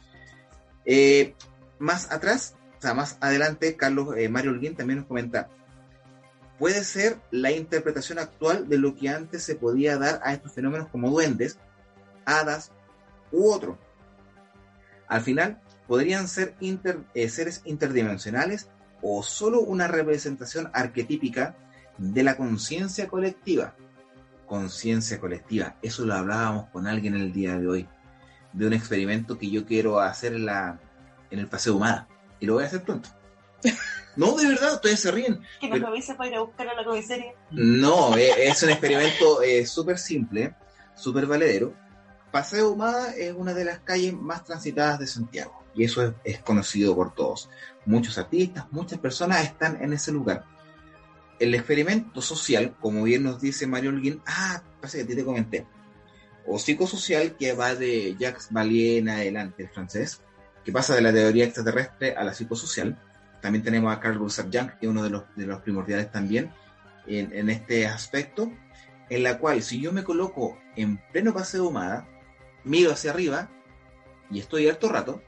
Eh, más atrás, o sea, más adelante, Carlos eh, Mario Holguín también nos comenta, puede ser la interpretación actual de lo que antes se podía dar a estos fenómenos como duendes, hadas u otro. Al final, podrían ser inter, eh, seres interdimensionales o solo una representación arquetípica de la conciencia colectiva. Conciencia colectiva, eso lo hablábamos con alguien el día de hoy, de un experimento que yo quiero hacer en, la, en el Paseo Humada, y lo voy a hacer pronto. No, de verdad, ustedes se ríen. Que nos avisa para ir a buscar a la comisaría. No, es un experimento eh, súper simple, súper valedero. Paseo Humada es una de las calles más transitadas de Santiago, y eso es, es conocido por todos. Muchos artistas, muchas personas están en ese lugar. El experimento social, como bien nos dice Mario Holguín, ah, parece que a ti te comenté, o psicosocial, que va de Jacques Vallée en adelante, el francés, que pasa de la teoría extraterrestre a la psicosocial. También tenemos a Carl Gustav Jung, que es uno de los, de los primordiales también en, en este aspecto, en la cual si yo me coloco en pleno Paseo Humada, miro hacia arriba y estoy harto rato,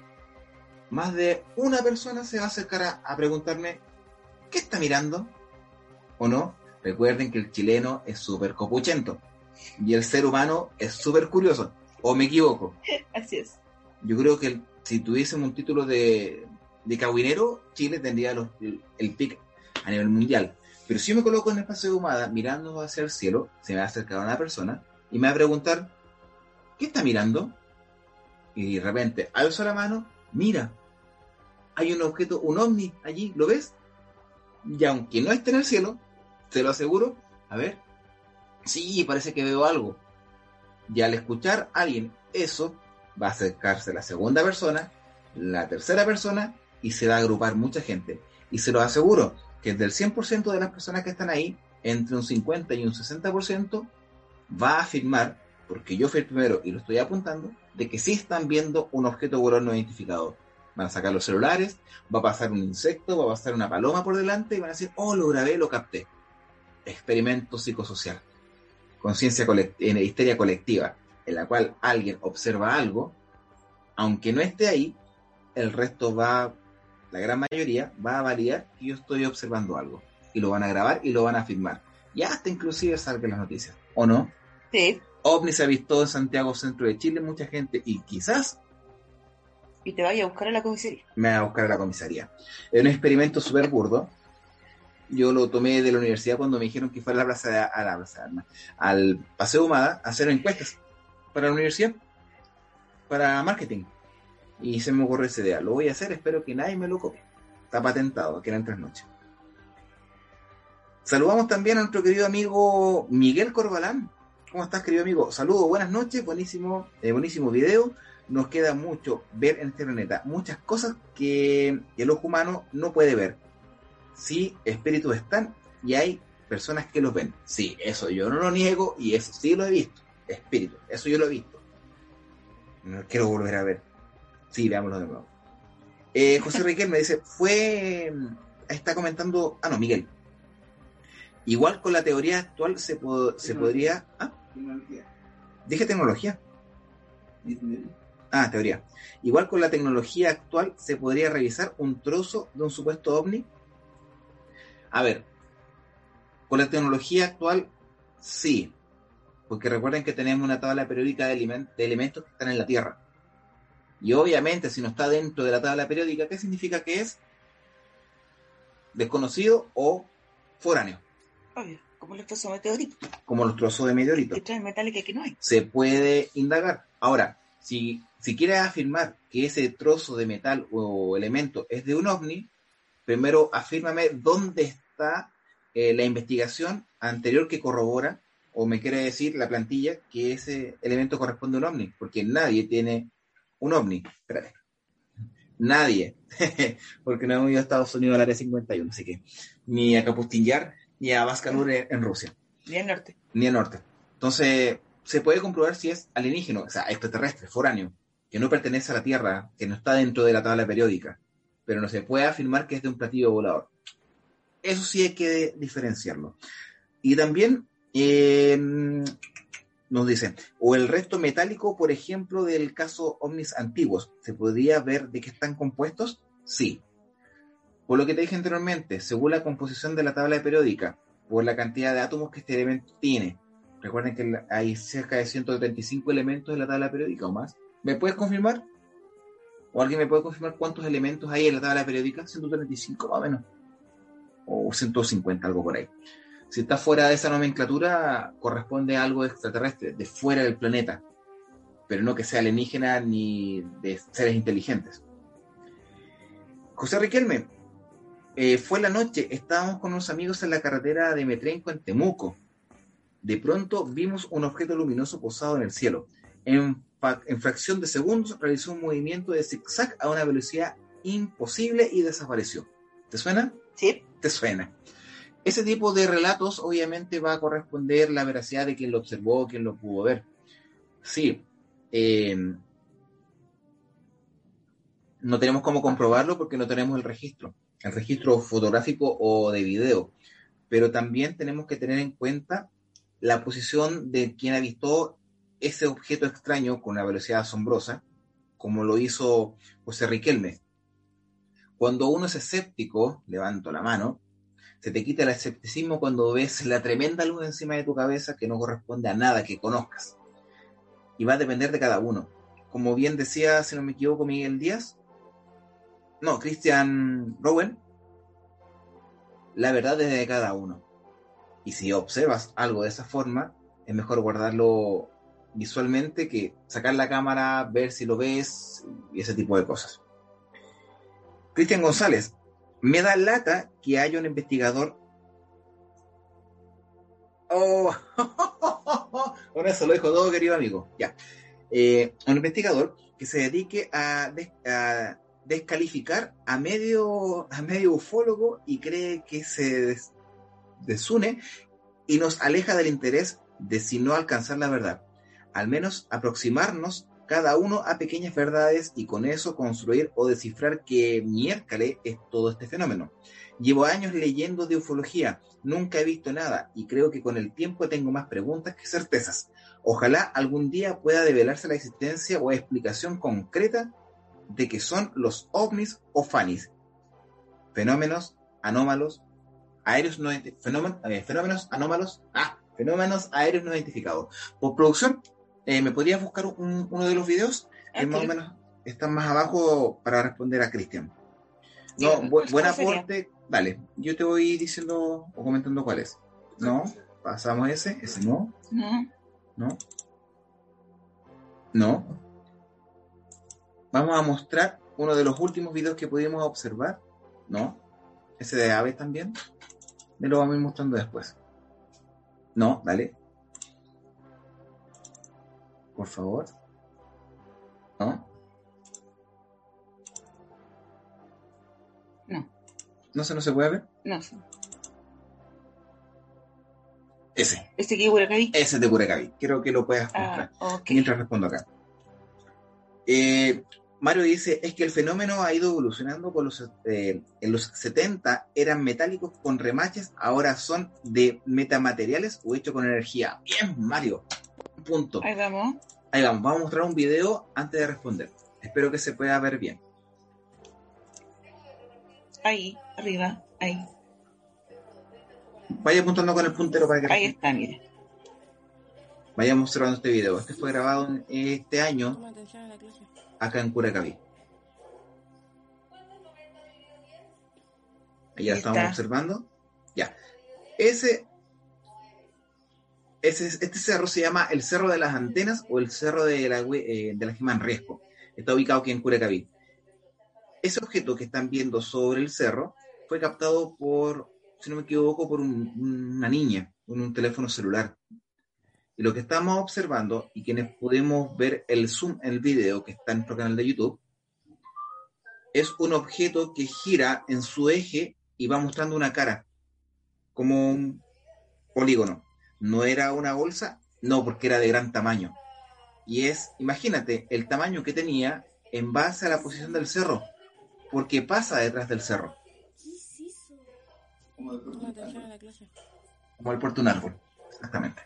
más de una persona se va a acercar a, a preguntarme ¿qué está mirando? ¿O no? Recuerden que el chileno es súper copuchento y el ser humano es súper curioso. ¿O me equivoco? Así es. Yo creo que el, si tuviésemos un título de, de cahuinero, Chile tendría los, el, el pic a nivel mundial. Pero si yo me coloco en el Paseo Humada mirando hacia el cielo, se me va a acercar una persona y me va a preguntar ¿qué está mirando? Y de repente alzo la mano, mira, hay un objeto, un ovni allí, ¿lo ves? Y aunque no esté en el cielo, te lo aseguro, a ver, sí, parece que veo algo. Y al escuchar a alguien eso, va a acercarse la segunda persona, la tercera persona, y se va a agrupar mucha gente. Y se lo aseguro, que del cien por ciento de las personas que están ahí, entre un cincuenta y un sesenta por ciento, va a afirmar, porque yo fui el primero y lo estoy apuntando, de que sí están viendo un objeto volador no identificado. Van a sacar los celulares, va a pasar un insecto, va a pasar una paloma por delante y van a decir, oh, lo grabé, lo capté. Experimento psicosocial. Conciencia colectiva, histeria colectiva, en la cual alguien observa algo, aunque no esté ahí, el resto va, la gran mayoría, va a validar que yo estoy observando algo. Y lo van a grabar y lo van a filmar. Y hasta inclusive salgan las noticias. ¿O no? Sí. OVNI se ha visto en Santiago, centro de Chile, mucha gente, y quizás y te vaya a buscar a la comisaría. Me va a buscar a la comisaría. Es un experimento súper burdo. Yo lo tomé de la universidad cuando me dijeron que fuera a la plaza de, a la plaza de Armas, al Paseo Humada, a hacer encuestas para la universidad, para marketing. Y se me ocurrió esa idea. Lo voy a hacer, espero que nadie me lo copie. Está patentado, que eran tres noches. Saludamos también a nuestro querido amigo Miguel Corbalán. ¿Cómo estás, querido amigo? Saludos, buenas noches, buenísimo, eh, buenísimo video. Nos queda mucho ver en este planeta, muchas cosas que el ojo humano no puede ver. Sí, espíritus están y hay personas que los ven. Sí, eso yo no lo niego y eso sí lo he visto. Espíritus, eso yo lo he visto. No quiero volver a ver. Sí, veámoslo de nuevo. Eh, José Riquel me dice, fue, está comentando, ah no, Miguel. Igual con la teoría actual se, po- se podría... ¿Ah? Tecnología. Dije tecnología. Ah, teoría. Igual con la tecnología actual se podría revisar un trozo de un supuesto ovni. A ver, con la tecnología actual sí, porque recuerden que tenemos una tabla periódica de, element- de elementos que están en la Tierra. Y obviamente si no está dentro de la tabla periódica, ¿qué significa que es? Desconocido o foráneo. Obvio, como los trozos meteoritos. Como los trozos de meteorito. Que traen metales que aquí no hay. Se puede indagar. Ahora, si, si quieres afirmar que ese trozo de metal o elemento es de un ovni, primero afírmame dónde está eh, la investigación anterior que corrobora, o me quiere decir la plantilla, que ese elemento corresponde a un ovni, porque nadie tiene un ovni. Espérate. Nadie. Porque no hemos ido a Estados Unidos al área cincuenta y uno, así que ni a Kapustin-Yar ni a Baskalur en Rusia. Ni al norte. Ni al norte. Entonces, se puede comprobar si es alienígeno, o sea, extraterrestre, foráneo, que no pertenece a la Tierra, que no está dentro de la tabla periódica, pero no se puede afirmar que es de un platillo volador. Eso sí hay que diferenciarlo. Y también eh, nos dicen, o el resto metálico, por ejemplo, del caso ovnis antiguos, ¿se podría ver de qué están compuestos? Sí. Por lo que te dije anteriormente, según la composición de la tabla periódica, por la cantidad de átomos que este elemento tiene, recuerden que hay cerca de ciento setenta y cinco elementos en la tabla periódica o más, ¿me puedes confirmar? ¿O alguien me puede confirmar cuántos elementos hay en la tabla periódica? ciento treinta y cinco más o menos. O ciento cincuenta, algo por ahí. Si está fuera de esa nomenclatura, corresponde a algo extraterrestre, de fuera del planeta. Pero no que sea alienígena ni de seres inteligentes. José Riquelme, eh, fue la noche, estábamos con unos amigos en la carretera de Metrenco en Temuco. De pronto vimos un objeto luminoso posado en el cielo. En, fa- en fracción de segundos realizó un movimiento de zigzag a una velocidad imposible y desapareció. ¿Te suena? Sí. Te suena. Ese tipo de relatos obviamente va a corresponder la veracidad de quien lo observó, quien lo pudo ver. Sí. Eh, no tenemos cómo comprobarlo porque no tenemos el registro. El registro fotográfico o de video. Pero también tenemos que tener en cuenta la posición de quien ha visto ese objeto extraño con una velocidad asombrosa, como lo hizo José Riquelme. Cuando uno es escéptico, levanto la mano, se te quita el escepticismo cuando ves la tremenda luz encima de tu cabeza que no corresponde a nada que conozcas. Y va a depender de cada uno. Como bien decía, si no me equivoco, Miguel Díaz, no, Christian Rowan, la verdad es de cada uno. Y si observas algo de esa forma, es mejor guardarlo visualmente que sacar la cámara, ver si lo ves y ese tipo de cosas. Cristian González, me da lata que haya un investigador. Oh, con eso lo dijo todo, querido amigo. Ya. Eh, un investigador que se dedique a, des- a descalificar a medio, a medio ufólogo y cree que se des- desune y nos aleja del interés de si no alcanzar la verdad. Al menos aproximarnos cada uno a pequeñas verdades y con eso construir o descifrar qué miércoles es todo este fenómeno. Llevo años leyendo de ufología, nunca he visto nada y creo que con el tiempo tengo más preguntas que certezas. Ojalá algún día pueda develarse la existencia o explicación concreta de qué son los ovnis o fanis, fenómenos anómalos, aéreos no fenómenos, eh, fenómenos anómalos, ah, fenómenos aéreos no identificados. Por producción, eh, ¿me podrías buscar un, uno de los videos? Que Okay. más o menos están más abajo para responder a Cristian. No, Sí, bu- buen ¿cuál aporte. Dale, yo te voy diciendo o comentando cuál es. No, pasamos ese, ese no, No. no, no. Vamos a mostrar uno de los últimos videos que pudimos observar. No, ese de aves también. Me lo vamos a ir mostrando después. No, dale. Por favor. ¿No? No. ¿No se no se puede ver? No sé. Ese. ¿Este que es Curacaví? Ese es de Curacaví. Quiero que lo puedas mostrar. Ah, ok. Mientras respondo acá. Eh, Mario dice, es que el fenómeno ha ido evolucionando por los, eh, en los setenta eran metálicos con remaches, ahora son de metamateriales o hechos con energía. Bien, Mario. Punto. Ahí vamos. Ahí vamos. Vamos a mostrar un video antes de responder. Espero que se pueda ver bien. Ahí, arriba, ahí. Vaya apuntando con el puntero para que Ahí está, mire. vayamos observando este video. Este fue grabado en este año acá en Curacaví. Ahí ya Ahí estamos está. observando. Ya. Ese, ese, este cerro se llama el Cerro de las Antenas o el Cerro de la, eh, de la Jimán Riesco. Está ubicado aquí en Curacaví. Ese objeto que están viendo sobre el cerro fue captado por, si no me equivoco, por un, una niña en un teléfono celular. Y lo que estamos observando, y quienes pudimos ver el zoom en el video que está en nuestro canal de YouTube, es un objeto que gira en su eje y va mostrando una cara, como un polígono. No era una bolsa, no, porque era de gran tamaño. Y es, imagínate, el tamaño que tenía en base a la posición del cerro, porque pasa detrás del cerro. Como el puerto de un árbol. Como el puerto de un árbol, exactamente.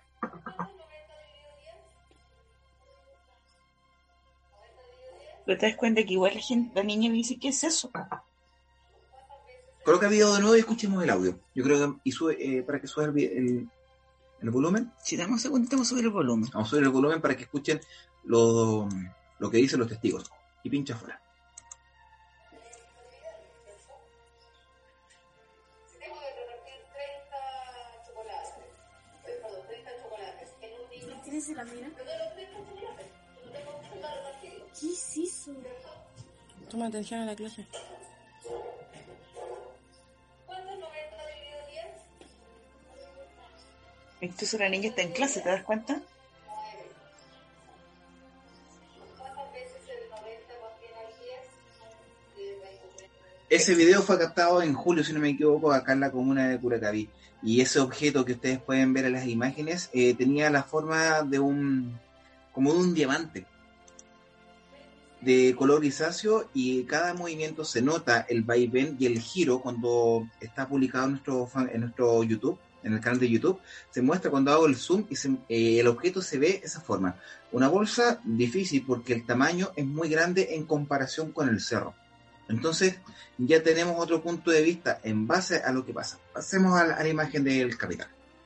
Pero te das cuenta que igual la gente, la niña me dice, ¿qué es eso? Coloca el video de nuevo y escuchemos el audio. Yo creo que y sube, eh, para que suba el, el, el volumen. Si damos un segundito, vamos a subir el volumen. Vamos a subir el volumen para que escuchen lo, lo que dicen los testigos. Y pincha afuera. se la mira. ¿Qué es eso? Toma atención a la clase. Incluso la niña está en clase, ¿te das cuenta? Ese video fue captado en julio, si no me equivoco, acá en la comuna de Curacaví. Y ese objeto que ustedes pueden ver en las imágenes eh, tenía la forma de un, como de un diamante, de color grisáceo, y cada movimiento se nota el vaivén y el giro cuando está publicado en nuestro, fan, en nuestro YouTube, en el canal de YouTube. Se muestra cuando hago el zoom y se, eh, el objeto se ve de esa forma. Una bolsa difícil porque el tamaño es muy grande en comparación con el cerro. Entonces ya tenemos otro punto de vista en base a lo que pasa. Pasemos a la, a la imagen del capitán.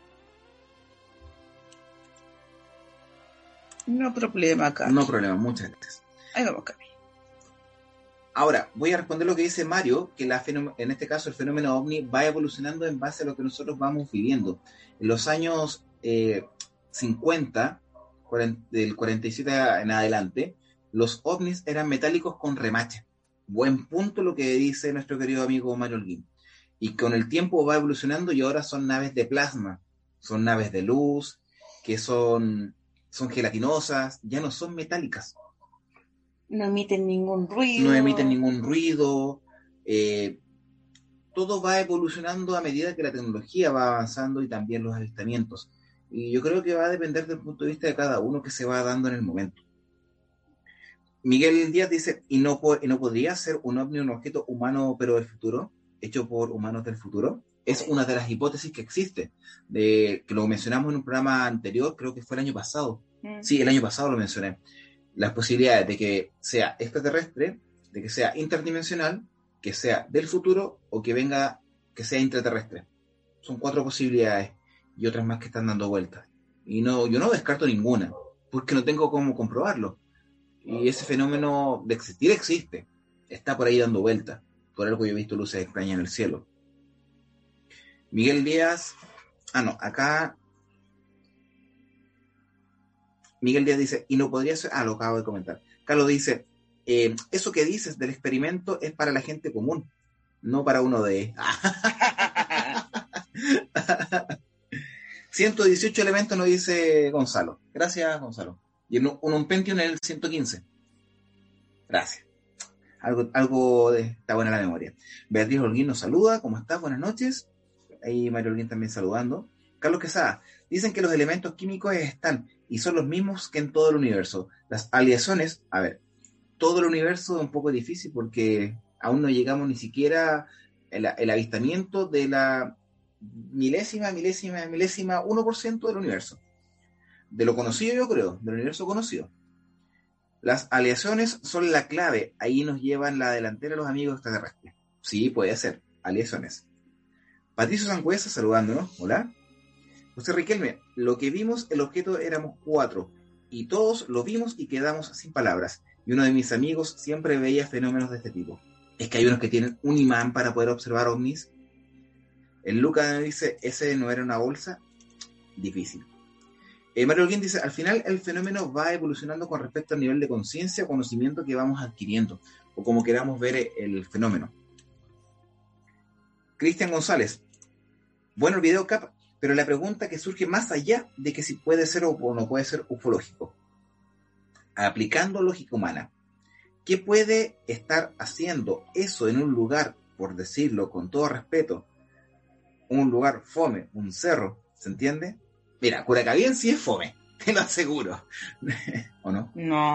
No problema acá. No problema, muchas gracias. Ahí vamos, Cami. Ahora, voy a responder lo que dice Mario, que la fenómeno, en este caso el fenómeno ovni va evolucionando en base a lo que nosotros vamos viviendo. En los años eh, cincuenta, cuarenta, del cuarenta y siete en adelante, los ovnis eran metálicos con remache. Buen punto lo que dice nuestro querido amigo Mario Holguín. Y con el tiempo va evolucionando y ahora son naves de plasma, son naves de luz, que son, son gelatinosas, ya no son metálicas. No emiten ningún ruido. No emiten ningún ruido. Eh, todo va evolucionando a medida que la tecnología va avanzando y también los avistamientos. Y yo creo que va a depender del punto de vista de cada uno que se va dando en el momento. Miguel Díaz dice, ¿y no, ¿y no podría ser un ovni un objeto humano pero del futuro? ¿Hecho por humanos del futuro? Es una de las hipótesis que existe, de, que lo mencionamos en un programa anterior, creo que fue el año pasado. Mm. Sí, el año pasado lo mencioné. Las posibilidades de que sea extraterrestre, de que sea interdimensional, que sea del futuro o que venga, que sea intraterrestre. Son cuatro posibilidades y otras más que están dando vueltas. Y no, yo no descarto ninguna, porque no tengo cómo comprobarlo. Y ese fenómeno de existir existe. Está por ahí dando vueltas. Por algo yo he visto luces extrañas en el cielo. Miguel Díaz... Ah, no, acá... Miguel Díaz dice, y no podría ser... Ah, lo acabo de comentar. Carlos dice, eh, eso que dices del experimento es para la gente común, no para uno de... ciento dieciocho elementos nos dice Gonzalo. Gracias, Gonzalo. Y en un, un Pentium en el ciento quince. Gracias. Algo, algo de, está buena la memoria. Beatriz Holguín nos saluda. ¿Cómo estás? Buenas noches. Ahí Mario Holguín también saludando. Carlos Quesada. Dicen que los elementos químicos están y son los mismos que en todo el universo. Las aleaciones, a ver, todo el universo es un poco difícil porque aún no llegamos ni siquiera el, el avistamiento de la milésima, milésima, milésima uno por ciento del universo. De lo conocido, yo creo, del universo conocido. Las aleaciones son la clave. Ahí nos llevan la delantera los amigos extraterrestres. Sí, puede ser. Aleaciones. Patricio Sangüesa saludándonos. Hola. José Riquelme, lo que vimos, el objeto éramos cuatro. Y todos lo vimos y quedamos sin palabras. Y uno de mis amigos siempre veía fenómenos de este tipo. Es que hay unos que tienen un imán para poder observar ovnis. El Lucas dice, ¿ese no era una bolsa? Difícil. Eh, Mario Holguín dice, al final el fenómeno va evolucionando con respecto al nivel de conciencia o conocimiento que vamos adquiriendo, o como queramos ver el fenómeno. Cristian González, bueno el video Cap, pero la pregunta que surge más allá de que si puede ser o no puede ser ufológico, aplicando lógica humana, ¿qué puede estar haciendo eso en un lugar, por decirlo con todo respeto, un lugar fome, un cerro, ¿se entiende? Mira, Curacaví en sí es fome, te lo aseguro. ¿O no?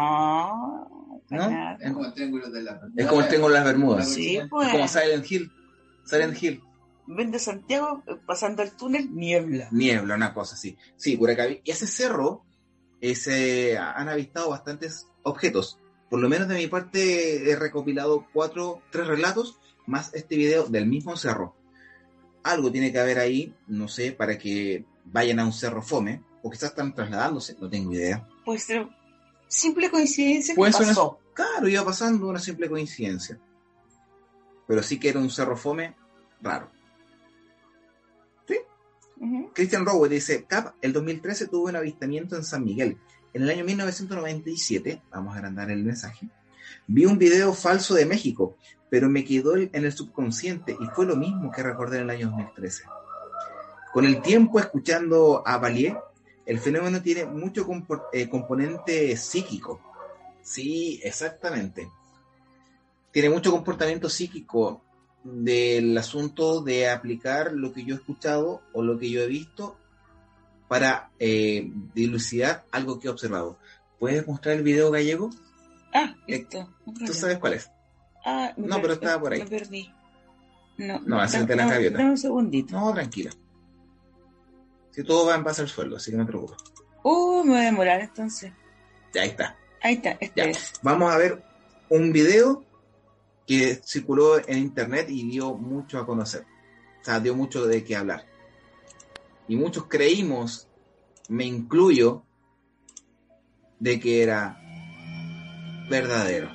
No. ¿No? Es como el triángulo de las Bermudas. Es como el triángulo de las Bermudas. Sí, pues. Es como Silent Hill. Silent Hill. Ven de Santiago, pasando el túnel, niebla. Niebla, una cosa así. Sí, Curacaví. Y ese cerro, ese, han avistado bastantes objetos. Por lo menos de mi parte he recopilado cuatro, tres relatos, más este video del mismo cerro. Algo tiene que haber ahí, no sé, para que vayan a un cerro fome, o quizás están trasladándose, no tengo idea. Puede ser simple coincidencia que Puede ser pasó. Una, claro, iba pasando una simple coincidencia. Pero sí que era un cerro fome raro. ¿Sí? Ujú. Christian Rowe dice, Cap, el dos mil trece tuve un avistamiento en San Miguel. En el año mil novecientos noventa y siete, vamos a agrandar el mensaje, vi un video falso de México, pero me quedó en el subconsciente y fue lo mismo que recordé en el año dos mil trece. Con el tiempo, escuchando a Valier, el fenómeno tiene mucho compo- eh, componente psíquico. Sí, exactamente. Tiene mucho comportamiento psíquico del asunto de aplicar lo que yo he escuchado o lo que yo he visto para eh, dilucidar algo que he observado. ¿Puedes mostrar el video gallego? Ah, listo. ¿Tú sabes cuál es? Ah, me No, per- pero estaba por ahí. Me perdí. No, No, ese es de la dame- gaviota. Dame un segundito. No, tranquila. Si todo va en base al sueldo, así que no te preocupes. Uh, me voy a demorar entonces. Ya, ahí está. Ahí está, este Ya. es. Vamos a ver un video que circuló en internet y dio mucho a conocer. O sea, dio mucho de qué hablar. Y muchos creímos, me incluyo, de que era verdadero.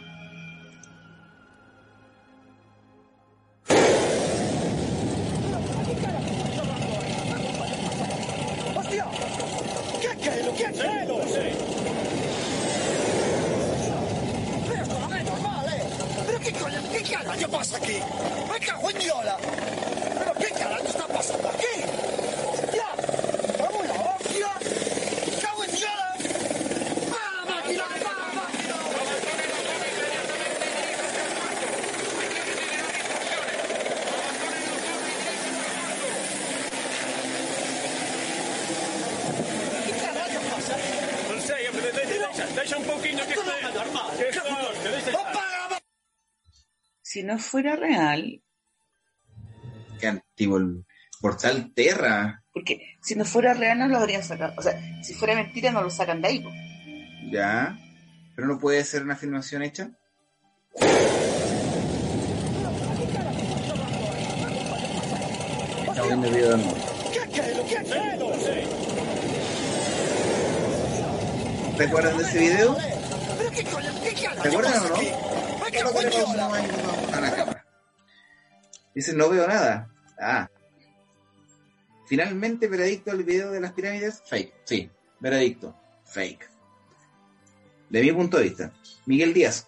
¡Hostia! ¿Qué es que lo que es cielo? Pero esto no es normal, ¿eh? ¿Pero qué coño, qué carajo pasa aquí? ¡Me cago en Diola! ¿Pero qué carajo está pasando aquí? ¡Hostia! ¡Vamos la hostia! ¡Me cago en Diola! ¡Va la máquina! ¡Va la máquina! ¿Qué carajo pasa? Non sei, pero deixa, deixa un pouquinho que Esto no este... es normal. Que este hostia, deixa estar. ¡Apaga! Si no fuera real, Qué antiguo el portal Terra. porque si no fuera real no lo habrían sacado. O sea, si fuera mentira no lo sacan de ahí. Po. Ya. Pero no puede ser una afirmación hecha. Está viendo el video de nuevo. ¿Qué es que lo que es cielo? ¿Te acuerdas de ese video? ¿Pero qué coño, qué carajo ¿Te acuerdas pasa o no? aquí? ¡Me ¿Qué es lo cago que en le pasó Diola! a la cámara? Dice, no veo nada. Ah. Finalmente, veredicto del video de las pirámides, fake. Sí, veredicto, fake. De mi punto de vista. Miguel Díaz.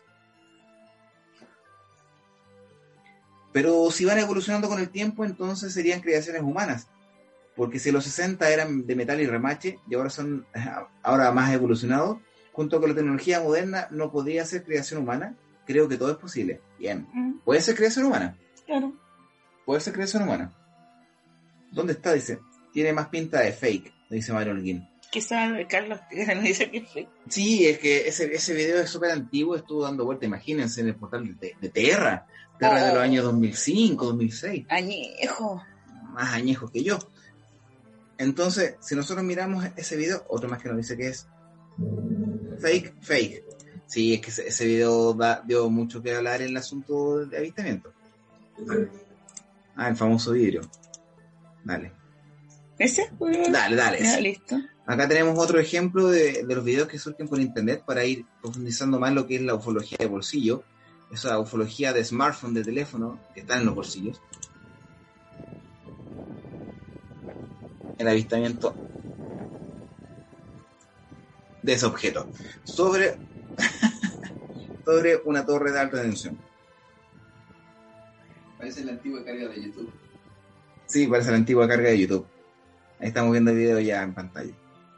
Pero si van evolucionando con el tiempo, entonces serían creaciones humanas. Porque si los sesenta eran de metal y remache, y ahora son ahora más evolucionados, junto con la tecnología moderna, no podría ser creación humana. Creo que todo es posible. Bien. Mm, ¿Puede ser creación humana? claro. Puede ser creación humana. ¿Dónde está? Dice. Tiene más pinta de fake, dice Mario Holguín. Quizás Carlos nos dice que es fake. Sí, es que ese, ese video es súper antiguo, estuvo dando vuelta, imagínense, en el portal de, de Terra. Terra de los años dos mil cinco, dos mil seis. Añejo. Más añejos que yo. Entonces, si nosotros miramos ese video, otro más que nos dice que es fake, fake. Sí, es que ese, ese video da, dio mucho que hablar en el asunto de avistamiento. Ah, el famoso vidrio. Dale. ¿Ese? Dale, dale. Ya, ese. listo. Acá tenemos otro ejemplo de, de los videos que surgen por internet para ir profundizando más lo que es la ufología de bolsillo, esa ufología de smartphone, de teléfono, que está en los bolsillos. El avistamiento de ese objeto sobre, sobre una torre de alta tensión. Parece la antigua carga de YouTube. Sí, parece la antigua carga de YouTube. Ahí estamos viendo el video ya en pantalla.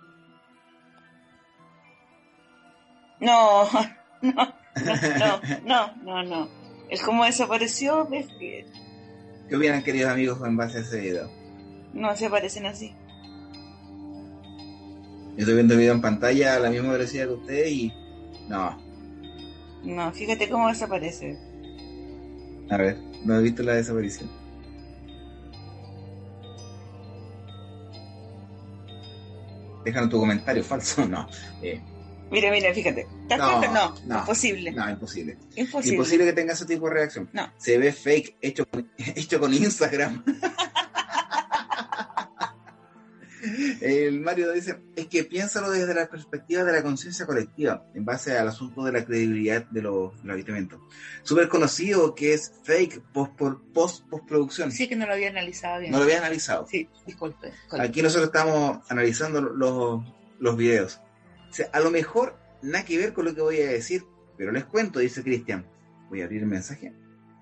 No, no, no, no, no, no. Es como desapareció, ves que ¿Qué hubieran queridos amigos en base a ese video? no se parecen así. Yo estoy viendo el video en pantalla a la misma velocidad que ustedes y... No, No, fíjate cómo desaparece. a ver, no he visto la desaparición. Déjanos tu comentario falso, no. Eh, Mira, mira, fíjate. ¿Te das No, cuenta? No, no. imposible. no, imposible. Imposible. Imposible que tenga ese tipo de reacción. No. Se ve fake, hecho con, hecho con Instagram. El Mario dice, es que piénsalo desde la perspectiva de la conciencia colectiva, en base al asunto de la credibilidad de los, de los avistamientos. Súper conocido que es fake post, post, postproducción. Sí, que no lo había analizado bien. No lo había analizado. Sí, disculpe. disculpe. Aquí nosotros estamos analizando los, los videos. O sea, a lo mejor nada que ver con lo que voy a decir, pero les cuento, dice Cristian. Voy a abrir el mensaje.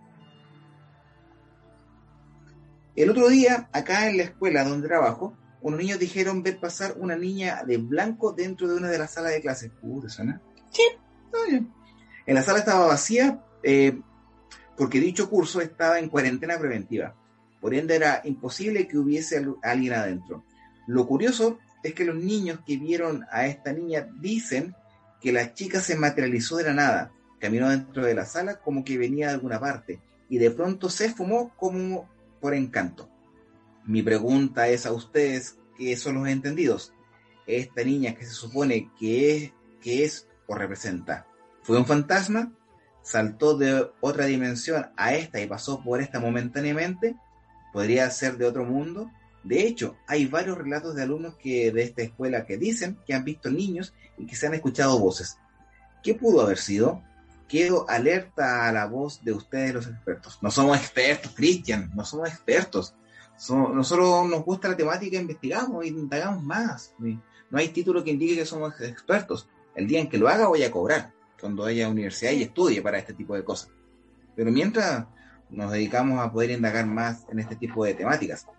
El otro día, acá en la escuela donde trabajo, unos niños dijeron ver pasar una niña de blanco dentro de una de las salas de clases. Uh, ¿te suena? Sí. En la sala estaba vacía eh, porque dicho curso estaba en cuarentena preventiva. Por ende era imposible que hubiese alguien adentro. Lo curioso es que los niños que vieron a esta niña dicen que la chica se materializó de la nada, caminó dentro de la sala como que venía de alguna parte y de pronto se esfumó como por encanto. Mi pregunta es a ustedes, ¿qué son los entendidos? Esta niña que se supone que es, que es o representa, ¿fue un fantasma? ¿Saltó de otra dimensión a esta y pasó por esta momentáneamente? ¿Podría ser de otro mundo? De hecho, hay varios relatos de alumnos que de esta escuela que dicen que han visto niños y que se han escuchado voces. ¿Qué pudo haber sido? Quedo alerta a la voz de ustedes los expertos. No somos expertos, Cristian, no somos expertos. So, nosotros nos gusta la temática, investigamos y indagamos más. No hay título que indique que somos expertos. El día en que lo haga voy a cobrar, cuando haya universidad y estudie para este tipo de cosas. Pero mientras nos dedicamos a poder indagar más en este tipo de temáticas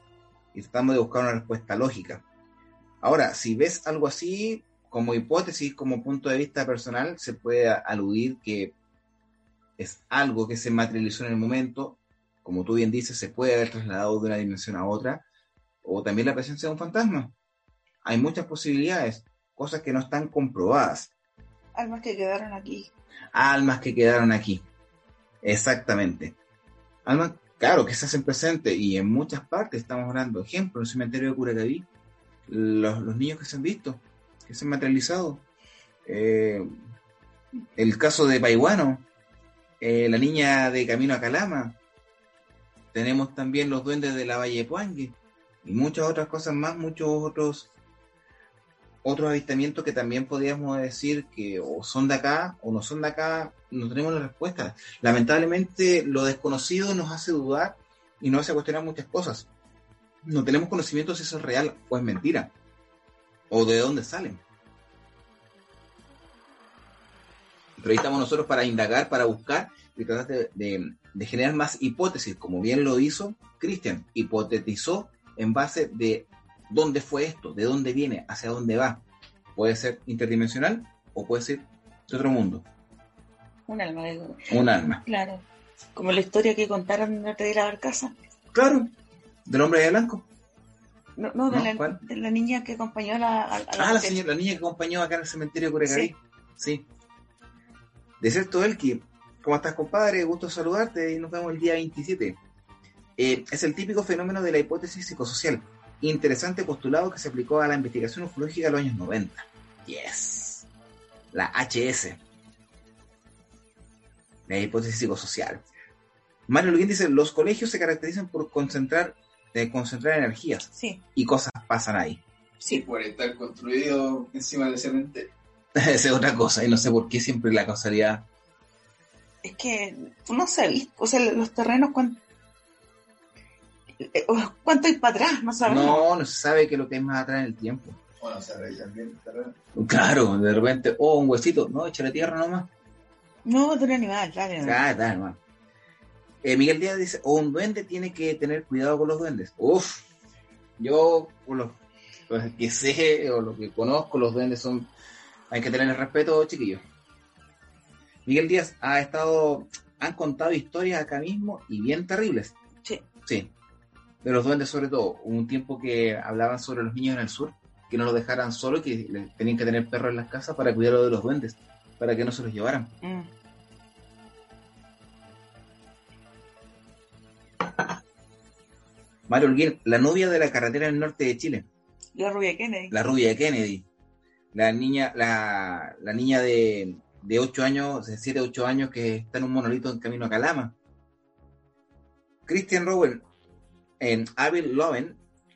y tratamos de buscar una respuesta lógica. Ahora, si ves algo así, como hipótesis, como punto de vista personal, se puede aludir que es algo que se materializó en el momento. Como tú bien dices, se puede haber trasladado de una dimensión a otra, o también la presencia de un fantasma. Hay muchas posibilidades, cosas que no están comprobadas. Almas que quedaron aquí. Almas que quedaron aquí. Exactamente. Almas, claro, que se hacen presentes, y en muchas partes estamos hablando. Ejemplo, en el cementerio de Curacaví, los, los niños que se han visto, que se han materializado. Eh, el caso de Paihuano, eh, la niña de Camino a Calama. Tenemos también los duendes de la Valle de Puangue y muchas otras cosas más, muchos otros otros avistamientos que también podríamos decir que o son de acá o no son de acá. No tenemos la respuesta. Lamentablemente lo desconocido nos hace dudar y nos hace cuestionar muchas cosas. No tenemos conocimiento si eso es real o es mentira, o de dónde salen. Pero ahí estamos nosotros para indagar, para buscar y tratar de, de, de generar más hipótesis, como bien lo hizo Cristian. Hipotetizó en base de dónde fue esto, de dónde viene, hacia dónde va. Puede ser interdimensional o puede ser de otro mundo. Un alma. De... Un alma. Claro. Como la historia que contaron en otra de la barcaza. Claro. Del hombre de blanco. No, no, de, ¿No? la, ¿Cuál? de la niña que acompañó a la... A, a la ah, la, señora, la niña que acompañó acá en el cementerio de Curacaví. Sí. sí. De cierto, Elki, ¿cómo estás, compadre? Gusto saludarte y nos vemos el día veintisiete. Eh, es el típico fenómeno de la hipótesis psicosocial. Interesante postulado que se aplicó a la investigación ufológica de los años noventa. Yes. La H S. La hipótesis psicosocial. Mario Luguín dice, los colegios se caracterizan por concentrar, eh, concentrar energías. Sí. Y cosas pasan ahí. Sí, por estar construido encima del cementerio. Esa es otra cosa, y no sé por qué siempre la causalidad. Es que no se ha visto, o sea, los terrenos, ¿cuánto, cuánto hay para atrás? No sabemos. No, no se sabe qué es lo que hay más atrás en el tiempo. Bueno, se revisan bien el terreno. Claro, de repente, oh, un huesito, no, échale tierra nomás. No, de un animal, claro. Ah, está, hermano. Eh, Miguel Díaz dice, o un duende tiene que tener cuidado con los duendes. Uf, yo, por lo, lo que sé o lo que conozco, los duendes son... Hay que tener el respeto, chiquillos. Miguel Díaz ha estado... Han contado historias acá mismo y bien terribles. Sí. Sí. De los duendes sobre todo. Hubo un tiempo que hablaban sobre los niños en el sur, que no los dejaran solos, que tenían que tener perros en las casas para cuidarlo de los duendes, para que no se los llevaran. Mm. Mario Holguín, la novia de la carretera del norte de Chile. La rubia Kennedy. La rubia de Kennedy. La niña, la, la niña de, de ocho años, de siete, ocho años, que está en un monolito en camino a Calama. Christian Rowan, en Abel Loven,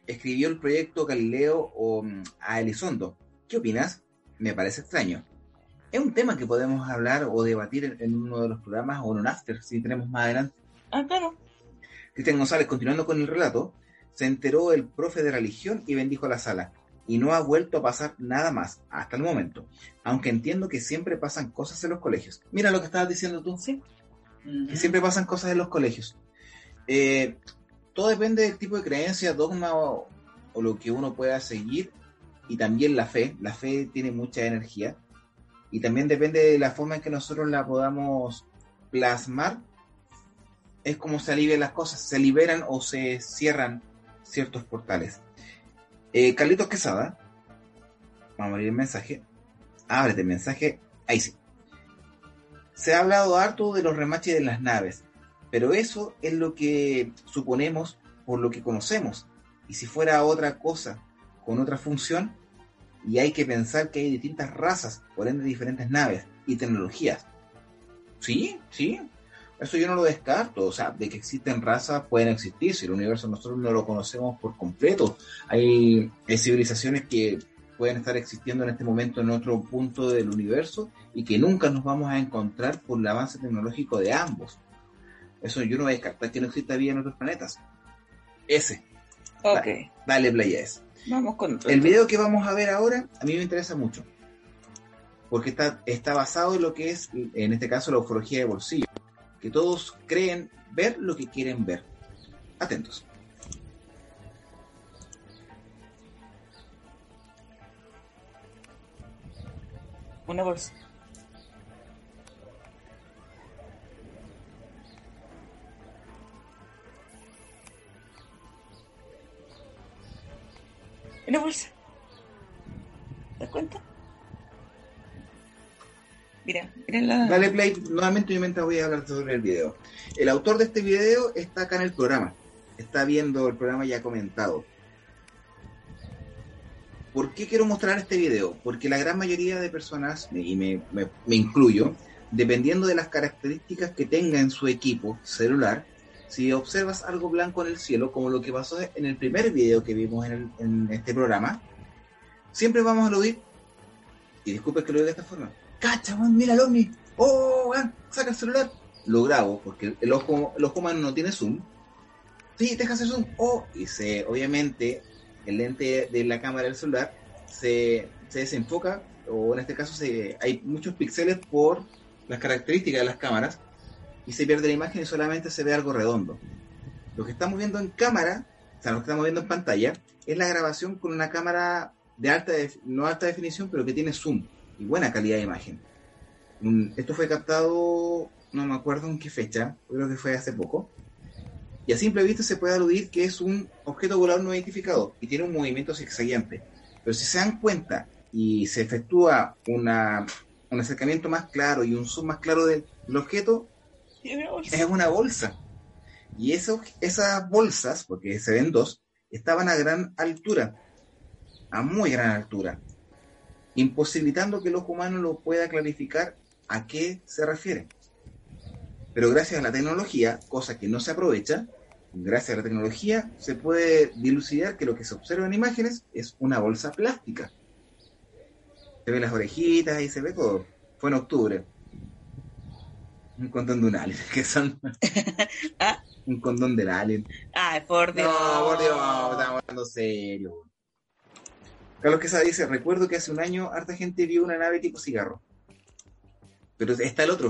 escribió el proyecto Galileo o, mm, a Elizondo. ¿Qué opinas? Me parece extraño. Es un tema que podemos hablar o debatir en, en uno de los programas o en un after, si tenemos más adelante. Ah, claro. Cristian González, continuando con el relato, se enteró el profe de religión y bendijo la sala. Y no ha vuelto a pasar nada más hasta el momento. Aunque entiendo que siempre pasan cosas en los colegios. Mira lo que estabas diciendo tú. Sí. Que siempre pasan cosas en los colegios. Eh, todo depende del tipo de creencia, dogma o, o lo que uno pueda seguir. Y también la fe. La fe tiene mucha energía. Y también depende de la forma en que nosotros la podamos plasmar. Es como se alivian las cosas. Se liberan o se cierran ciertos portales. Eh, Carlitos Quesada, vamos a abrir el mensaje. Ábrete el mensaje. Ahí sí. Se ha hablado harto de los remaches de las naves, pero eso es lo que suponemos por lo que conocemos. Y si fuera otra cosa, con otra función, y hay que pensar que hay distintas razas, por ende diferentes naves y tecnologías. Sí, sí. Eso yo no lo descarto, o sea, de que existen razas pueden existir, si el universo nosotros no lo conocemos por completo. Hay, hay civilizaciones que pueden estar existiendo en este momento en otro punto del universo y que nunca nos vamos a encontrar por el avance tecnológico de ambos. Eso yo no voy a descartar que no exista vida en otros planetas. Ese. Ok. Da, dale play a ese. Vamos con otro. El video que vamos a ver ahora a mí me interesa mucho, porque está, está basado en lo que es, en este caso, la ufología de bolsillo. Que todos creen ver lo que quieren ver. Atentos. Una bolsa. Una bolsa. ¿Te das cuenta? Mira, mira la... Dale play, nuevamente yo mientras voy a hablar sobre el video. El autor de este video está acá en el programa. Está viendo el programa ya comentado. ¿Por qué quiero mostrar este video? Porque la gran mayoría de personas, y me, me, me incluyo, dependiendo de las características que tenga en su equipo celular, si observas algo blanco en el cielo, como lo que pasó en el primer video que vimos en, el, en este programa, siempre vamos a aludir, y disculpe que lo diga de esta forma, ¡cacha, man, mira el ovni! ¡Oh, man, saca el celular! Lo grabo, porque el ojo, el ojo humano no tiene zoom. Sí, deja hacer zoom. ¡Oh! Y se, obviamente, el lente de la cámara del celular se, se desenfoca, o en este caso se, hay muchos píxeles por las características de las cámaras, y se pierde la imagen y solamente se ve algo redondo. Lo que estamos viendo en cámara, o sea, lo que estamos viendo en pantalla, es la grabación con una cámara de alta, def- no alta definición, pero que tiene zoom y buena calidad de imagen. Um, esto fue captado, no me acuerdo en qué fecha, creo que fue hace poco, y a simple vista se puede aludir que es un objeto volador no identificado y tiene un movimiento zigzagueante. Pero si se dan cuenta y se efectúa una, un acercamiento más claro y un zoom más claro del, del objeto, es una bolsa. Y eso, esas bolsas, porque se ven dos, estaban a gran altura, a muy gran altura, imposibilitando que el ojo humano lo pueda clarificar a qué se refiere. Pero gracias a la tecnología, cosa que no se aprovecha, gracias a la tecnología se puede dilucidar que lo que se observa en imágenes es una bolsa plástica. Se ven las orejitas y se ve todo. Fue en octubre. Un condón de un alien, que son... ¿Ah? Un condón del alien. Ay, por Dios. No, por Dios, estamos hablando serio. Carlos Quesada dice, recuerdo que hace un año harta gente vio una nave tipo cigarro. Pero está el otro.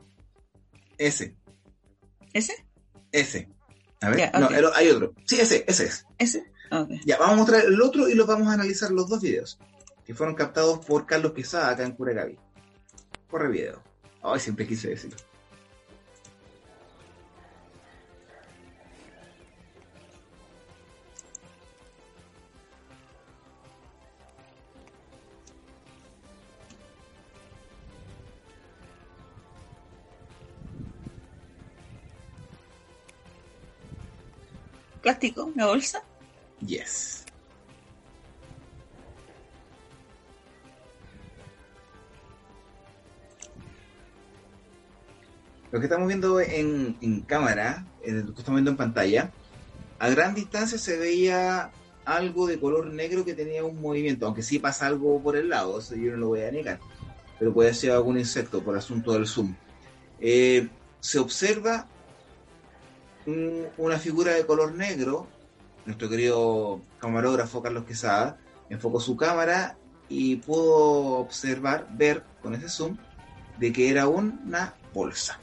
Ese. ¿Ese? Ese. A ver, Ya, no, ok. el- hay otro. Sí, ese, ese es. ¿Ese? Ok. Ya, vamos a mostrar el otro y los vamos a analizar los dos videos. Que fueron captados por Carlos Quesada acá en Curacaví. Corre video. Ay, siempre quise decirlo. ¿Plástico? ¿Una bolsa? Yes. Lo que estamos viendo en, en cámara, en lo que estamos viendo en pantalla, a gran distancia se veía algo de color negro que tenía un movimiento, aunque sí pasa algo por el lado, eso yo no lo voy a negar, pero puede ser algún insecto por asunto del zoom. Eh, se observa un, una figura de color negro. Nuestro querido camarógrafo Carlos Quesada enfocó su cámara y pudo observar, ver con ese zoom, de que era una bolsa.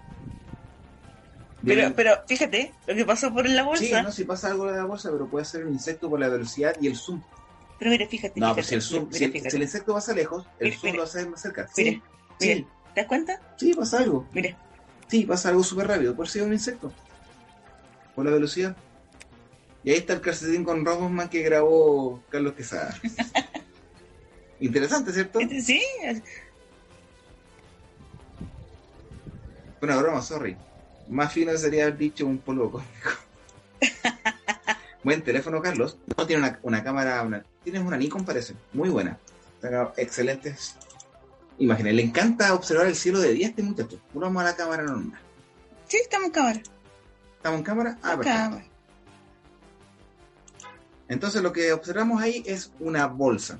Pero, Bien. pero fíjate, lo que pasó por la bolsa. Sí, no, si pasa algo de la bolsa, pero puede ser un insecto por la velocidad y el zoom. Pero mira, fíjate. No, fíjate, pues si el zoom, mira, si, el, fíjate. si el insecto pasa lejos, el Mira, zoom mira. lo hace más cerca. Mira, Sí, mira, sí, ¿te das cuenta? sí, pasa algo. Mira, Sí, pasa algo súper rápido, por ser un insecto. Por la velocidad. Y ahí está el calcetín con Robosman que grabó Carlos Quesada. Interesante, ¿cierto? sí, Una broma, sorry. Más fino sería haber dicho un polvo cósmico. Buen teléfono, Carlos. No tiene una, una cámara, una, tienes una Nikon, parece. Muy buena. Saca excelentes imágenes. Le encanta observar el cielo de día a este muchacho. Vamos a la cámara normal. sí, estamos en cámara. ¿Estamos en cámara? Ah, perfecto. Cámara. Entonces lo que observamos ahí es una bolsa.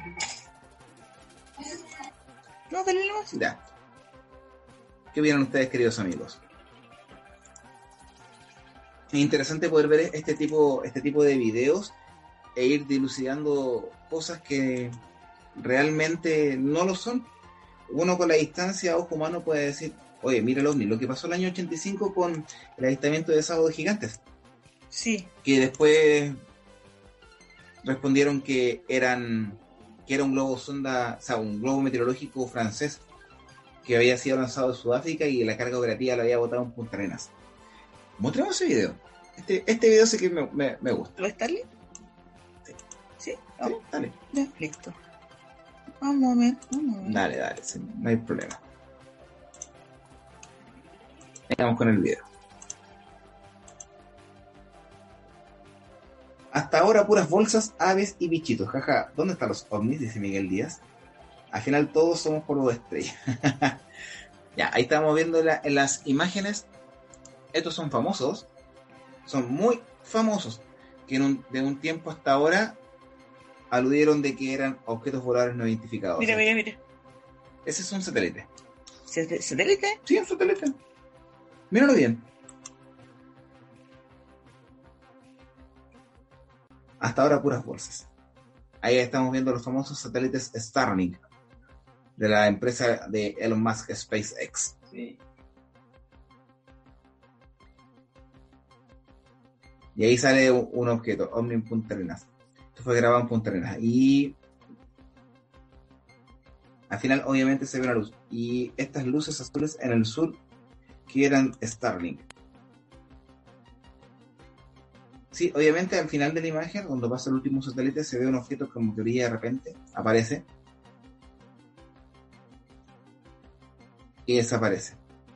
No, dale nomás. Ya. ¿Qué vieron ustedes, queridos amigos? Es interesante poder ver este tipo, este tipo de videos e ir dilucidando cosas que realmente no lo son. Uno con la distancia, ojo humano, puede decir, oye, mira el ovni, lo que pasó el año ochenta y cinco con el avistamiento de sábados gigantes, Sí, que después respondieron que eran que era un globo sonda, o sea, un globo meteorológico francés que había sido lanzado de Sudáfrica y la carga operativa la había botado en Punta Arenas. Mostremos ese video. Este, este video sí que me, me, me gusta. ¿va a estarle? Sí. Sí, Sí, vamos. dale. Ya, listo. Vamos a ver, vamos a ver. Dale, dale, sí, no hay problema. Vamos con el video. Hasta ahora puras bolsas, aves y bichitos. Jaja, ¿dónde están los ovnis? Dice Miguel Díaz. Al final todos somos polvo de estrella. Ya, ahí estamos viendo la, en las imágenes. Estos son famosos. Son muy famosos. Que en un, de un tiempo hasta ahora aludieron de que eran objetos voladores no identificados. Mira, O sea, mira, mira. ese es un satélite. ¿Sat- ¿Satélite? Sí, un satélite. Míralo bien. Hasta ahora puras bolsas. Ahí estamos viendo los famosos satélites Starlink de la empresa de Elon Musk, SpaceX. Sí. Y ahí sale un, un objeto, Omni en Punta Arenas. Esto fue grabado en Punta Arenas. Y al final obviamente se ve una luz. Y estas luces azules en el sur que eran Starlink. Sí, obviamente al final de la imagen, cuando pasa el último satélite, se ve un objeto como que brilla de repente, aparece y desaparece.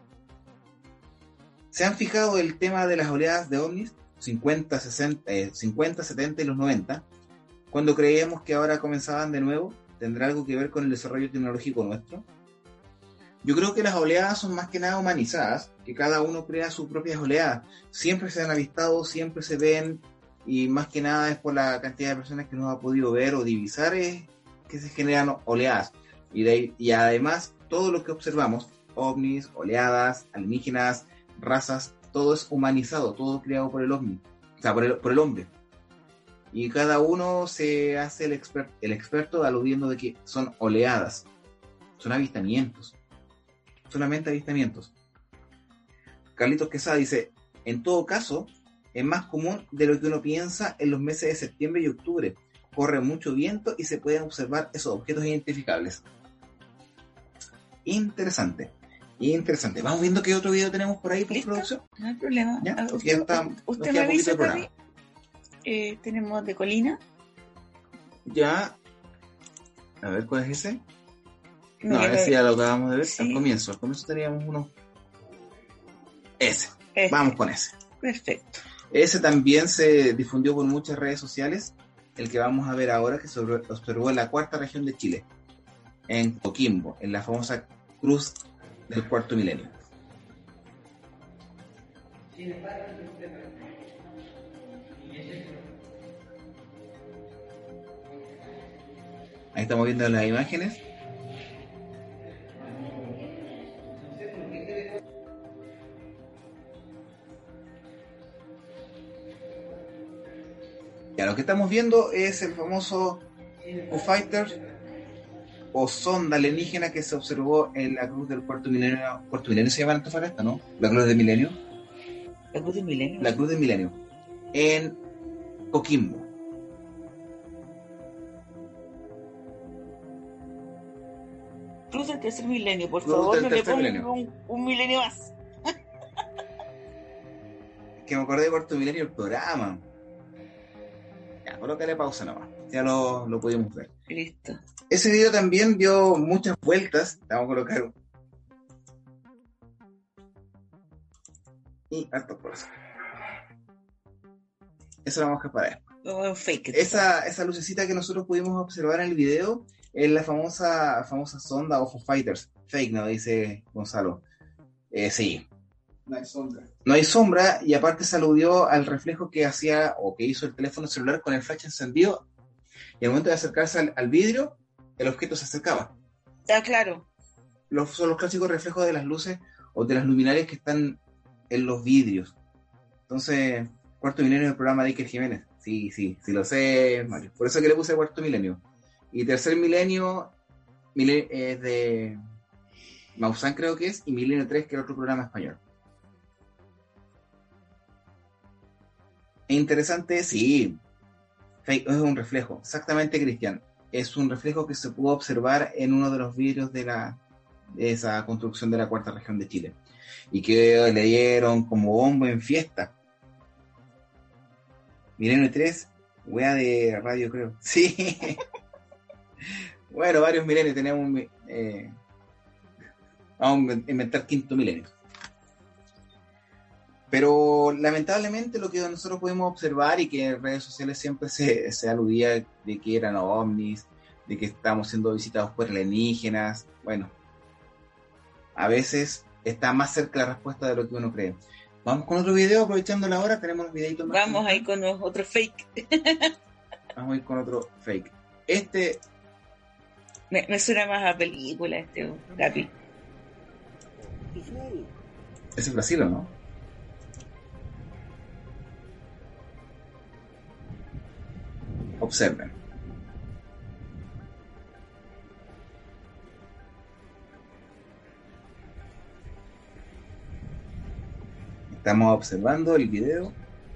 ¿Se han fijado el tema de las oleadas de ovnis? cincuenta, sesenta, eh, cincuenta, setenta y los noventa, cuando creíamos que ahora comenzaban de nuevo. ¿Tendrá algo que ver con el desarrollo tecnológico nuestro? Yo creo que las oleadas son más que nada humanizadas, que cada uno crea sus propias oleadas. Siempre se han avistado, siempre se ven, y más que nada es por la cantidad de personas que no ha podido ver o divisar, es que se generan oleadas. Y, de ahí, y además, todo lo que observamos, ovnis, oleadas, alienígenas, razas, todo es humanizado, todo creado por el ovni, o sea, por el, por el hombre. Y cada uno se hace el, exper- el experto aludiendo de que son oleadas, son avistamientos. Solamente avistamientos. Carlitos Quesada dice, en todo caso, es más común de lo que uno piensa en los meses de septiembre y octubre. Corre mucho viento y se pueden observar esos objetos identificables. Interesante. Interesante. Vamos viendo qué otro video tenemos por ahí por ¿Listo? producción. No hay problema. Ya, Ah, porque usted ya está- usted nos me queda poquito avisa, de Fabi. programa. Eh, tenemos de Colina. Ya. A ver, ¿cuál es ese? No, No, ya ese lo- ya lo acabamos de ver Sí. al comienzo. Al comienzo teníamos uno. Ese. Este. Vamos con ese. Perfecto. Ese también se difundió por muchas redes sociales. El que vamos a ver ahora, que se observó en la cuarta región de Chile, en Coquimbo, en la famosa Cruz del Cuarto Milenio. Ahí estamos viendo las imágenes. Ya, lo que estamos viendo es el famoso Foo Fighters o sonda alienígena que se observó en la cruz del cuarto milenio. ¿Cuarto milenio se llama en Antofagasta, no? La cruz del milenio. ¿La cruz del milenio? La cruz del milenio. En Coquimbo. Cruz del tercer milenio, por Cruz favor, del no le tercer ponga milenio. un, un milenio más. Que me acordé de cuarto milenio el programa. Ya, colócale pausa nomás. Ya lo, lo pudimos ver. Listo. Ese video también dio muchas vueltas. Vamos a colocar. Y harto por eso. Eso lo vamos a dejar para después. No, un fake. Esa, esa lucecita que nosotros pudimos observar en el video es la famosa, famosa sonda o Foo Fighters. Fake, ¿no? Dice Gonzalo. Eh, sí. No hay sombra. No hay sombra y aparte se aludió al reflejo que hacía o que hizo el teléfono celular con el flash encendido y al momento de acercarse al, al vidrio, el objeto se acercaba. Está claro. Los, son los clásicos reflejos de las luces o de las luminarias que están en los vidrios. Entonces, Cuarto Milenio es el programa de Iker Jiménez. Sí, sí, sí lo sé, Mario. Por eso que le puse Cuarto Milenio. Y Tercer Milenio milen- es de Maussan, creo que es, y Milenio tres, que es otro programa español. Interesante, sí. Fake, es un reflejo, exactamente, Cristian. Es un reflejo que se pudo observar en uno de los vidrios de, la, de esa construcción de la cuarta región de Chile. Y que le dieron como bombo en fiesta. Milenio tres, wea de radio, creo. Sí. Bueno, varios milenios tenemos. Eh, vamos a inventar quinto milenio. Pero lamentablemente lo que nosotros podemos observar y que en redes sociales siempre se, se aludía de que eran ovnis, de que estábamos siendo visitados por alienígenas, bueno, a veces está más cerca la respuesta de lo que uno cree. Vamos con otro video, aprovechando la hora, tenemos los videitos más. Vamos ahí con otro fake. Vamos a ir con otro fake. Este... Me, me suena más a película este, Gapi. ¿Es en Brasil o no? Observen. Estamos observando el video.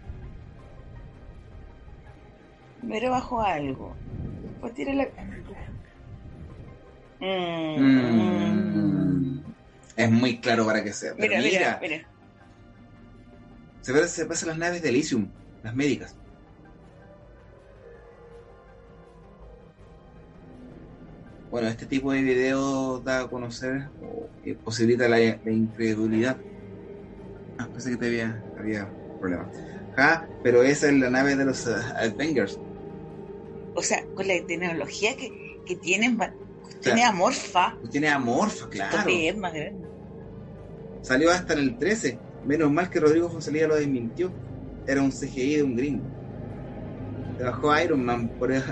Primero bajo algo. Después tira la... Mm. Mm. Es muy claro para que sea. Pero Mira, mira, mira, mira. Se ve, se pasan las naves de Elysium, las médicas. Bueno, este tipo de video da a conocer o eh, posibilita la, la incredulidad. Ah, pensé que te había, había problema. Ah, pero esa es la nave de los uh, Avengers. O sea, con la tecnología que, que tienen, tiene O sea, amorfa. Tiene amorfa, claro. Es más grande. Salió hasta en el trece. Menos mal que Rodrigo Fonsalía lo desmintió. Era un C G I de un gringo. Se bajó Iron Man por eso.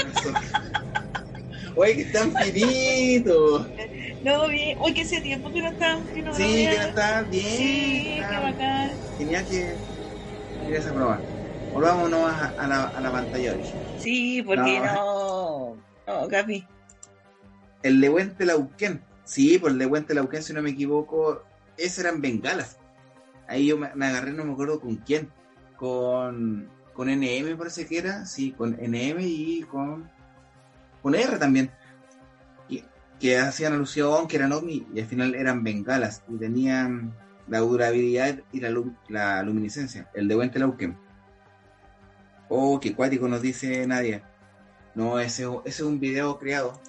Oye, que están finitos. No, bien. Uy, que ese tiempo que no estaban. Que no Sí, veía. que no estaban bien. Sí, qué estaban- bacán. Tenía que ir a esa prueba. Volvámonos a, a, la, a la pantalla original. Sí, porque no. No, Gapi. El de Huentelauquén. Sí, por el de Huentelauquén, si no me equivoco, esos eran bengalas. Ahí yo me, me agarré, no me acuerdo con quién. Con, con N M parece que era. Sí, con N M y con, con R también. Y, que hacían alusión que eran ovni y al final eran bengalas. Y tenían la durabilidad y la, lu- la luminiscencia. El de Huentelauquén. Oh, qué cuático, nos dice Nadia. No, ese, ese es un video creado.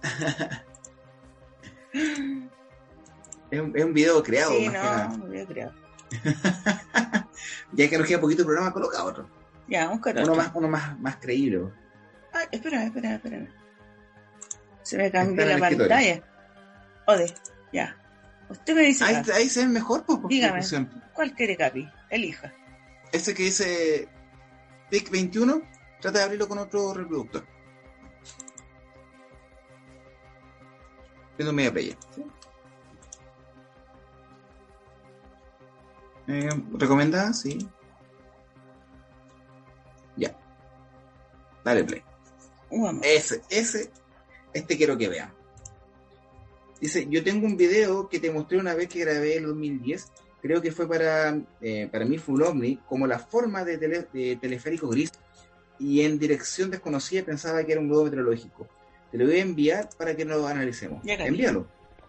es, un, es un video creado. Sí, más que nada. no, yo creo. Ya que nos queda poquito el programa, coloca otro. Ya, un caro. Uno más, uno más, más creíble. Ay, espera, espera, espera. Se me cambió Está en la el escritorio. pantalla. Ode, ya. Usted me dice, Ahí, Gapi, ahí se ve mejor, pues, por Dígame. conclusión. ¿cuál quiere, Capi? Elija. Ese que dice P I C veintiuno, trata de abrirlo con otro reproductor. Viendo media playa. ¿Sí? Eh, ¿Recomendada? Sí. Ya. Dale play. Vamos. Ese, ese, este quiero que vean. Dice, yo tengo un video que te mostré una vez que grabé el dos mil diez. Creo que fue para, eh, para mí fue un ovni, como la forma de, tele, de teleférico gris. Y en dirección desconocida pensaba que era un globo meteorológico. Te lo voy a enviar para que lo analicemos. Ya, Envíalo.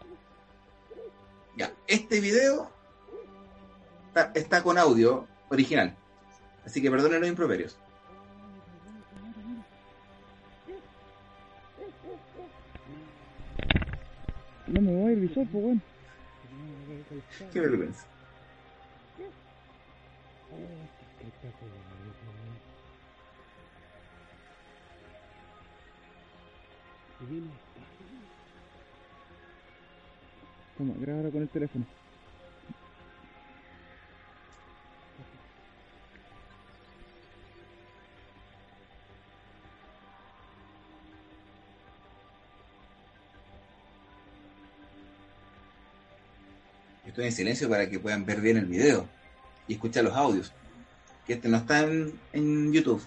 Ya, este video está, está con audio original. Así que perdonen los improperios. No me voy el visor, pues bueno. Qué vergüenza. Toma, grábalo con el teléfono. Estoy en silencio para que puedan ver bien el video y escuchar los audios, que este no está en, en YouTube.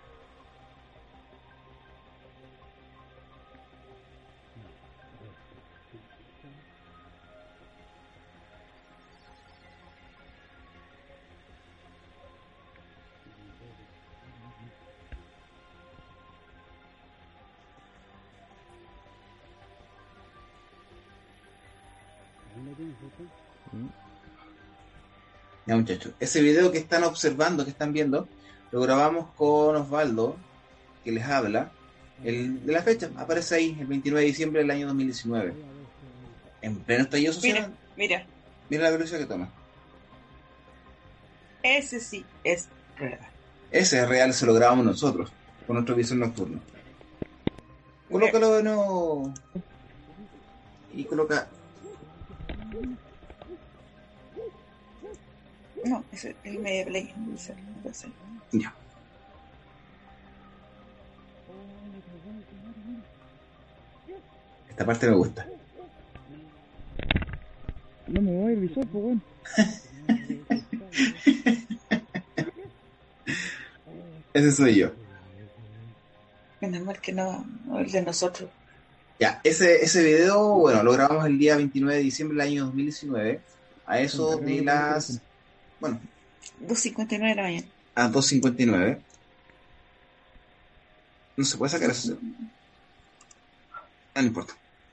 Ya, muchachos, ese video que están observando, que están viendo, lo grabamos con Osvaldo, que les habla. El de la fecha aparece ahí, el veintinueve de diciembre del año dos mil diecinueve. En pleno estallido social. Mira, mira. Mira la velocidad que toma. Ese sí es real. Ese es real, se lo grabamos nosotros, con nuestro visor nocturno. Colócalo de nuevo. Y coloca. No, ese es el media play. Ese, ese. Ya. Esta parte me gusta. No me voy el visor, pues bueno. Ese soy yo. Menos mal que no, no el de nosotros. Ya, ese, ese video, bueno, lo grabamos el día veintinueve de diciembre del año dos mil diecinueve. A eso de las... Bueno. dos cincuenta y nueve de la mañana. A dos cincuenta y nueve. No se puede sacar eso. No, no importa.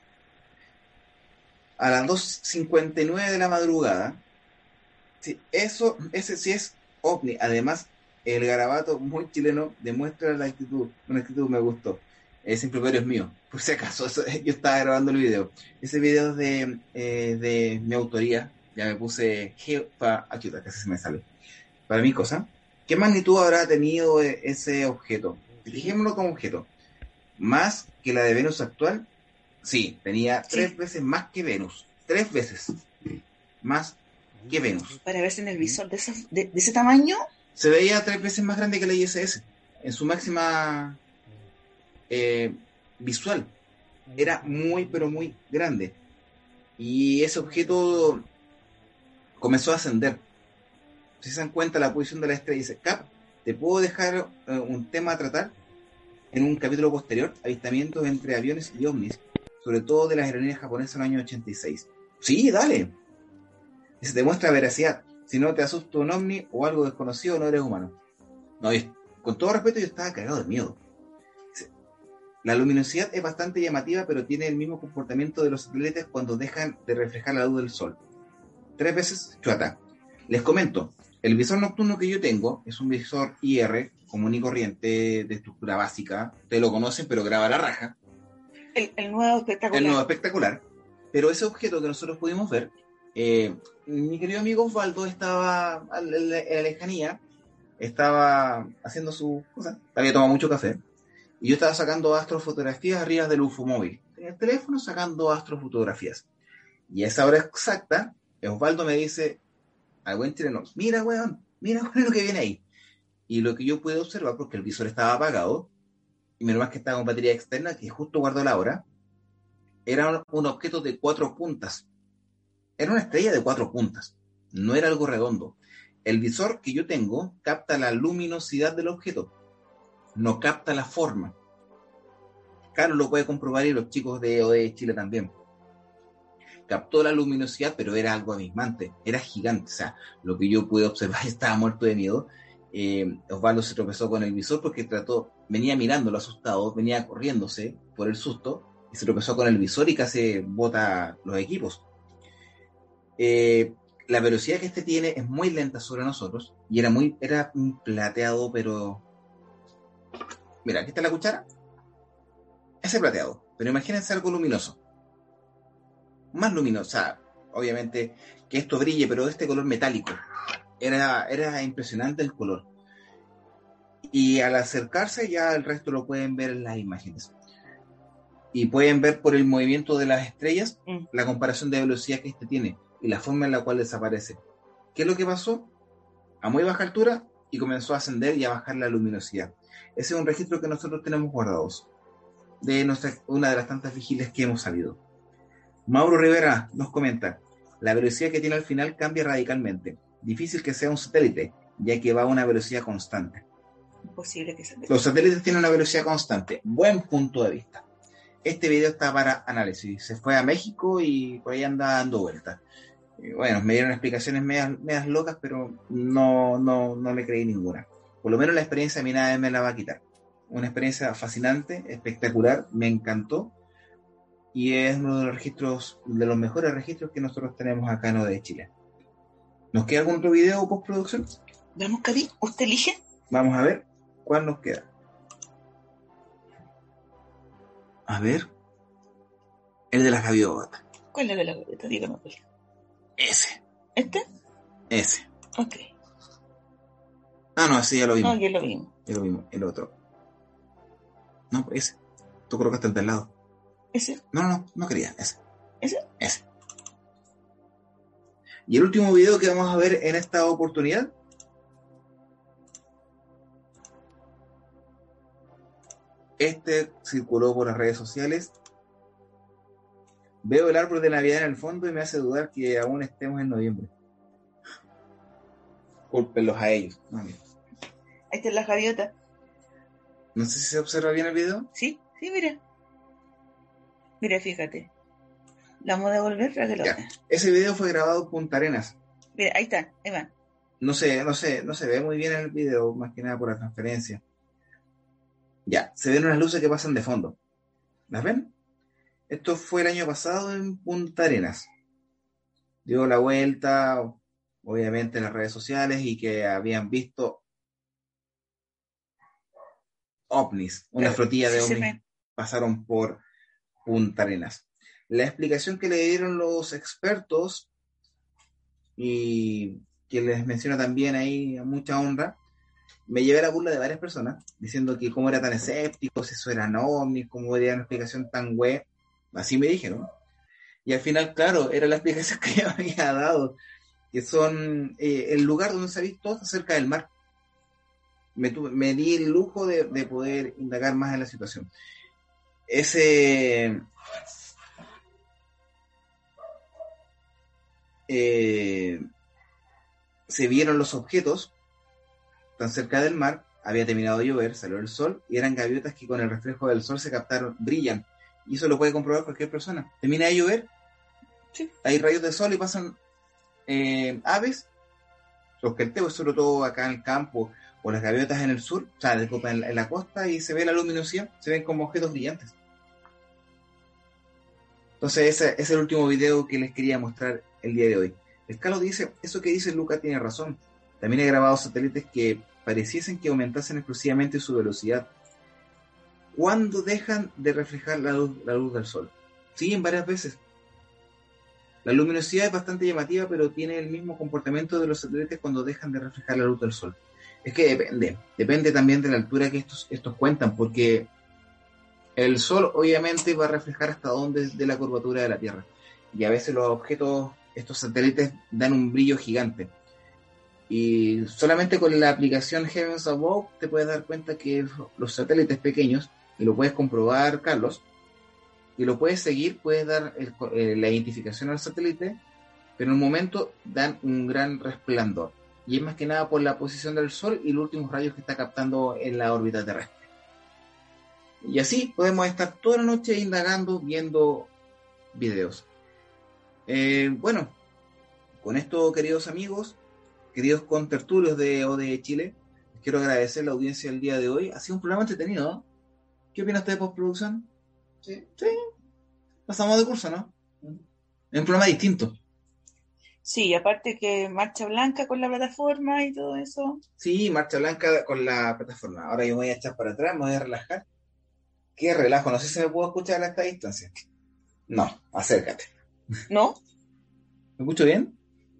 A las dos cincuenta y nueve de la madrugada. Sí, eso, ese sí es ovni. Además, el garabato muy chileno demuestra la actitud. Una actitud me gustó. Ese improperio es mío. Por si acaso, eso, yo estaba grabando el video. Ese video es de, eh, de mi autoría. Ya me puse jefa, ayuda, casi se me sale. Para mi cosa. ¿Qué magnitud habrá tenido ese objeto? Fijémoslo como objeto. ¿Más que la de Venus actual? Sí, tenía sí. tres veces más que Venus. Tres veces más que Venus. Para verse en el visor de, esa, de, de ese tamaño. Se veía tres veces más grande que la I S S. En su máxima eh, visual. Era muy, pero muy grande. Y ese objeto comenzó a ascender. Si se dan cuenta la posición de la estrella, dice, Cap, ¿te puedo dejar uh, un tema a tratar? En un capítulo posterior, avistamientos entre aviones y ovnis, sobre todo de las aerolíneas japonesas en el año ochenta y seis. Sí, dale. Y se demuestra veracidad. Si no te asusta un ovni o algo desconocido, no eres humano. No, yo, con todo respeto, yo estaba cagado de miedo. Dice, la luminosidad es bastante llamativa, pero tiene el mismo comportamiento de los satélites cuando dejan de reflejar la luz del sol. Tres veces chuata. Les comento, el visor nocturno que yo tengo es un visor I R, común y corriente, de estructura básica. Ustedes lo conocen, pero graba la raja. El, el nuevo espectacular. El nuevo espectacular. Pero ese objeto que nosotros pudimos ver, eh, mi querido amigo Osvaldo estaba en la, en la lejanía, estaba haciendo su cosa, había tomado mucho café, y yo estaba sacando astrofotografías arriba del U F O móvil. Tenía el teléfono sacando astrofotografías. Y a esa hora exacta, Osvaldo me dice, al buen chileno, mira weón, mira weón lo que viene ahí. Y lo que yo pude observar, porque el visor estaba apagado, y menos mal que estaba con batería externa, que justo guardó la hora, Era un, un objeto de cuatro puntas. Era una estrella de cuatro puntas. No era algo redondo. El visor que yo tengo capta la luminosidad del objeto. No capta la forma. Carlos lo puede comprobar y los chicos de O D Chile también. Captó la luminosidad, pero era algo abismante. Era gigante. O sea, lo que yo pude observar, estaba muerto de miedo. Eh, Osvaldo se tropezó con el visor porque trató, venía mirándolo asustado, venía corriéndose por el susto y se tropezó con el visor y casi bota los equipos. Eh, la velocidad que este tiene es muy lenta sobre nosotros y era muy, era un plateado, pero mira, aquí está la cuchara, ese plateado, pero imagínense algo luminoso, más luminoso, o sea, obviamente que esto brille, pero de este color metálico. Era, era impresionante el color. Y al acercarse ya el resto lo pueden ver en las imágenes. Y pueden ver por el movimiento de las estrellas mm. la comparación de velocidad que este tiene y la forma en la cual desaparece. ¿Qué es lo que pasó? A muy baja altura y comenzó a ascender y a bajar la luminosidad. Ese es un registro que nosotros tenemos guardados de nuestra, una de las tantas vigilias que hemos sabido. Mauro Rivera nos comenta: la velocidad que tiene al final cambia radicalmente. Difícil que sea un satélite, ya que va a una velocidad constante. Imposible que sea. Los satélites tienen una velocidad constante. Buen punto de vista. Este video está para análisis. Se fue a México y por ahí anda dando vueltas. Bueno, me dieron explicaciones medias, medias locas, pero no, no, no le creí ninguna. Por lo menos la experiencia a mí nadie me la va a quitar. Una experiencia fascinante, espectacular, me encantó. Y es uno de los registros, de los mejores registros que nosotros tenemos acá en O D Chile. ¿Nos queda algún otro video o postproducción? Vamos, Cari, ¿usted elige? Vamos a ver cuál nos queda. A ver. El de las gaviotas. ¿Cuál es de la gaviota? Dígame. Ese. ¿Este? Ese. Ok. Ah, no, ese ya lo vimos. No, ya lo vimos. Ya lo vimos. El otro. No, ese. Tú colocaste el del lado. ¿Ese? No, no, no, no quería. Ese. ¿Ese? Ese. Y el último video que vamos a ver en esta oportunidad este circuló por las redes sociales. Veo el árbol de Navidad en el fondo y me hace dudar que aún estemos en noviembre. Cúlpenlos a ellos. No, ahí están las gaviotas. No sé si se observa bien el video. Sí, sí, mira. Mira, fíjate. La vamos a devolver para que lo vean. Ese video fue grabado en Punta Arenas. Mira, ahí está, ahí va. No sé, no sé, no se ve muy bien en el video, más que nada por la transferencia. Ya, se ven unas luces que pasan de fondo. ¿Las ven? Esto fue el año pasado en Punta Arenas. Dio la vuelta, obviamente, en las redes sociales y que habían visto ovnis, una Claro, flotilla de sí, ovnis pasaron por Punta Arenas. La explicación que le dieron los expertos y que les menciona también ahí a mucha honra, me llevé a la burla de varias personas diciendo que cómo era tan escéptico, si eso eran ovnis, cómo era una explicación tan web, así me dijeron. Y al final, claro, era la explicación que yo había dado, que son eh, el lugar donde se ha visto está cerca del mar. Me, tuve, me di el lujo de, de poder indagar más en la situación. Ese eh, se vieron los objetos tan cerca del mar, había terminado de llover, salió el sol y eran gaviotas que con el reflejo del sol se captaron, brillan, y eso lo puede comprobar cualquier persona. Termina de llover, sí, hay rayos de sol y pasan eh, aves, los quelteos, sobre todo acá en el campo, o las gaviotas en el sur, o sea, en la, en la costa, y se ve la luminosidad, se ven como objetos brillantes. Entonces ese es el último video que les quería mostrar el día de hoy. El Carlos dice, eso que dice Luca tiene razón. También he grabado satélites que pareciesen que aumentasen exclusivamente su velocidad. ¿Cuándo dejan de reflejar la luz, la luz del sol? Siguen varias veces. La luminosidad es bastante llamativa, pero tiene el mismo comportamiento de los satélites cuando dejan de reflejar la luz del sol. Es que depende. Depende también de la altura que estos, estos cuentan, porque el sol obviamente va a reflejar hasta donde de la curvatura de la Tierra. Y a veces los objetos, estos satélites, dan un brillo gigante. Y solamente con la aplicación Heavens Above te puedes dar cuenta que los satélites pequeños, y lo puedes comprobar, Carlos, y lo puedes seguir, puedes dar el, eh, la identificación al satélite, pero en un momento dan un gran resplandor. Y es más que nada por la posición del Sol y los últimos rayos que está captando en la órbita terrestre. Y así podemos estar toda la noche indagando, viendo videos. Eh, bueno, con esto, queridos amigos, queridos contertulios de O D E Chile, les quiero agradecer la audiencia del día de hoy. Ha sido un programa entretenido, ¿no? ¿Qué opina usted de postproducción? Sí. Sí. Pasamos de curso, ¿no? Es un programa distinto. Sí, aparte que marcha blanca con la plataforma y todo eso. Sí, marcha blanca con la plataforma. Ahora yo me voy a echar para atrás, me voy a relajar. Qué relajo, no sé si me puedo escuchar a esta distancia. No, acércate. ¿No? ¿Me escucho bien?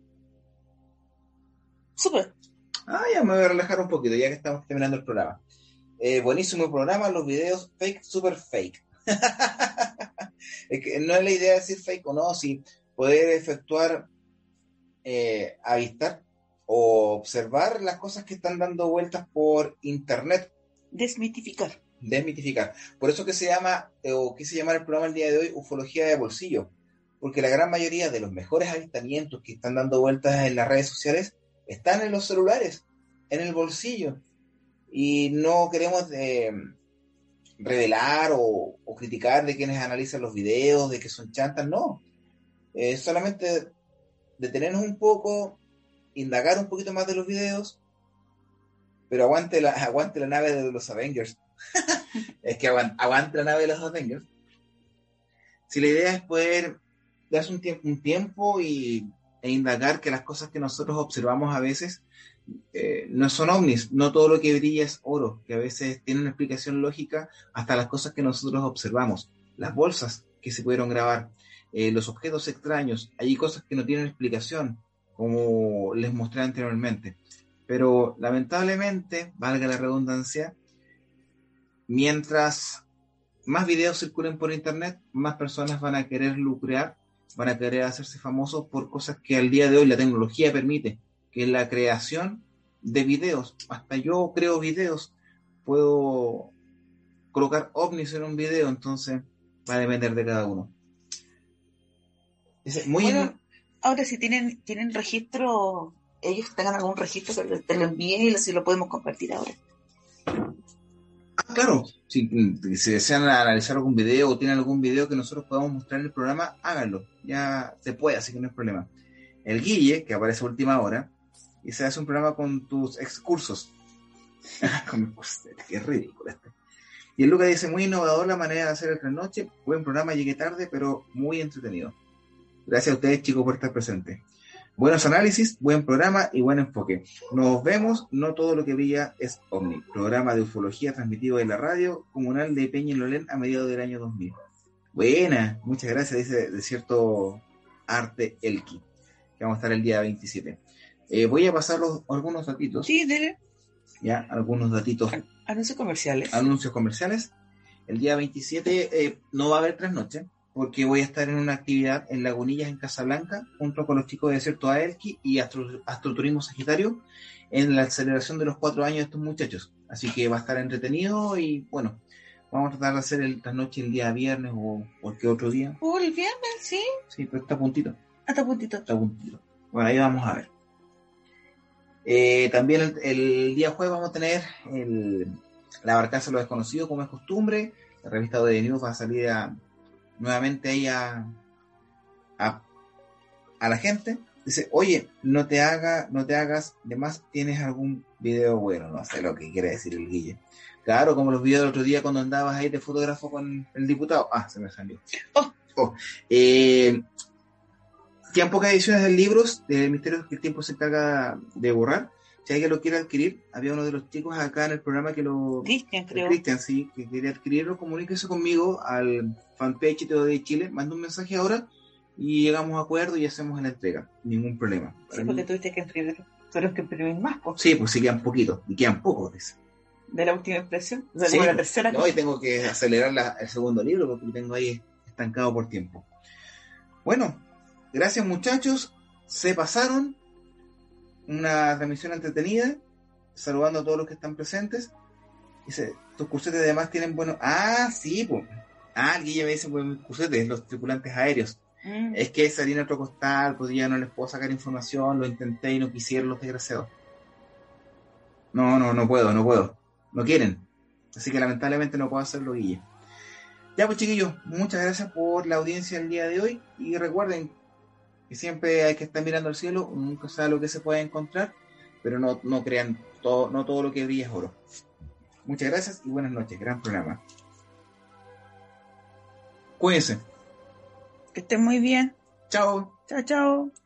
Súper. Ah, ya me voy a relajar un poquito, ya que estamos terminando el programa. Eh, buenísimo programa, los videos fake, super fake. Es que no es la idea de decir fake o no, si poder efectuar, eh, avistar o observar las cosas que están dando vueltas por internet. Desmitificar. Desmitificar. Por eso que se llama, eh, o quise llamar el programa el día de hoy, Ufología de Bolsillo. Porque la gran mayoría de los mejores avistamientos que están dando vueltas en las redes sociales están en los celulares, en el bolsillo. Y no queremos eh, revelar o, o criticar de quienes analizan los videos, de que son chantas, no. Eh, solamente detenernos un poco, indagar un poquito más de los videos, pero aguante la, aguante la nave de los Avengers. Es que aguante, aguante la nave de los Avengers. Si la idea es poder darse un tiempo, un tiempo y, e indagar que las cosas que nosotros observamos a veces eh, no son ovnis, no todo lo que brilla es oro, que a veces tiene una explicación lógica hasta las cosas que nosotros observamos, las bolsas que se pudieron grabar, eh, los objetos extraños, hay cosas que no tienen explicación, como les mostré anteriormente, pero lamentablemente, valga la redundancia, mientras más videos circulen por internet, más personas van a querer lucrar, van a querer hacerse famosos por cosas que al día de hoy la tecnología permite, que es la creación de videos. Hasta yo creo videos, puedo colocar ovnis en un video, entonces va a depender de cada uno. Es muy bueno, ahora si tienen tienen registro, ellos tengan algún registro que te lo envíen y así lo podemos compartir ahora. Ah, claro, si, si desean analizar algún video o tienen algún video que nosotros podamos mostrar en el programa, háganlo, ya se puede, así que no hay problema. El Guille, que aparece a última hora, y se hace un programa con tus excursos. Con cursos, qué ridículo este. Y el Lucas dice, muy innovador la manera de hacer el trasnoche, buen programa, llegué tarde, pero muy entretenido. Gracias a ustedes, chicos, por estar presentes. Buenos análisis, buen programa y buen enfoque. Nos vemos, no todo lo que brilla es ovni. Programa de ufología transmitido en la radio comunal de Peñalolén a mediados del año dos mil. Buena, muchas gracias, dice de cierto Arte Elki, que vamos a estar el día veintisiete. Eh, voy a pasar los, algunos datitos. Sí, dele. Ya, algunos datitos. Anuncios comerciales. Anuncios comerciales. El día veintisiete eh, no va a haber trasnoche, porque voy a estar en una actividad en Lagunillas, en Casablanca, junto con los chicos de Desierto Aelqui y Astro, Astroturismo Sagitario, en la celebración de los cuatro años de estos muchachos. Así que va a estar entretenido y, bueno, vamos a tratar de hacer el trasnoche el día viernes o cualquier otro día. ¿O el viernes? Sí. Sí, pero está a puntito. Hasta puntito. Está a puntito. Bueno, ahí vamos a ver. Eh, también el, el día jueves vamos a tener el, la barcaza de los desconocidos, como es costumbre. La revista O D News va a salir a, nuevamente ahí a, a, a la gente. Dice, oye, no te haga, no te hagas, además tienes algún video bueno, no sé lo que quiere decir el Guille. Claro, como los videos del otro día cuando andabas ahí de fotógrafo con el diputado. Ah, se me salió. Oh, oh. Eh, quedan pocas ediciones de libros del misterio que el tiempo se encarga de borrar. Si alguien lo quiere adquirir, había uno de los chicos acá en el programa que lo... Cristian, creo. Cristian, sí, que quería adquirirlo. Comuníquese conmigo al fanpage de O D Chile, manda un mensaje ahora y llegamos a acuerdo y hacemos la entrega. Ningún problema. Sí, porque tuviste que imprimir, pero es que imprimir más, pues. Sí, pues sí quedan poquitos, y quedan pocos, dice. De la última impresión, o sea, Sí, como la tercera. no, y tengo que acelerar la, el segundo libro porque lo tengo ahí estancado por tiempo. Bueno, gracias muchachos, se pasaron. Una transmisión entretenida, saludando a todos los que están presentes. Dice, tus cursetes además tienen buenos... Ah, sí, pues. Ah, el Guille me dice, pues, Cusete, los tripulantes aéreos. Mm. Es que salí en otro costal, pues ya no les puedo sacar información, lo intenté y no quisieron los desgraciados. No, no, no puedo, no puedo. No quieren. Así que lamentablemente no puedo hacerlo, Guille. Ya pues, chiquillos, muchas gracias por la audiencia el día de hoy. Y recuerden que siempre hay que estar mirando al cielo, nunca sabe lo que se puede encontrar, pero no, no crean, todo, no todo lo que brilla es oro. Muchas gracias y buenas noches. Gran programa. Cuídense. Que estén muy bien. Chao. Chao, chao.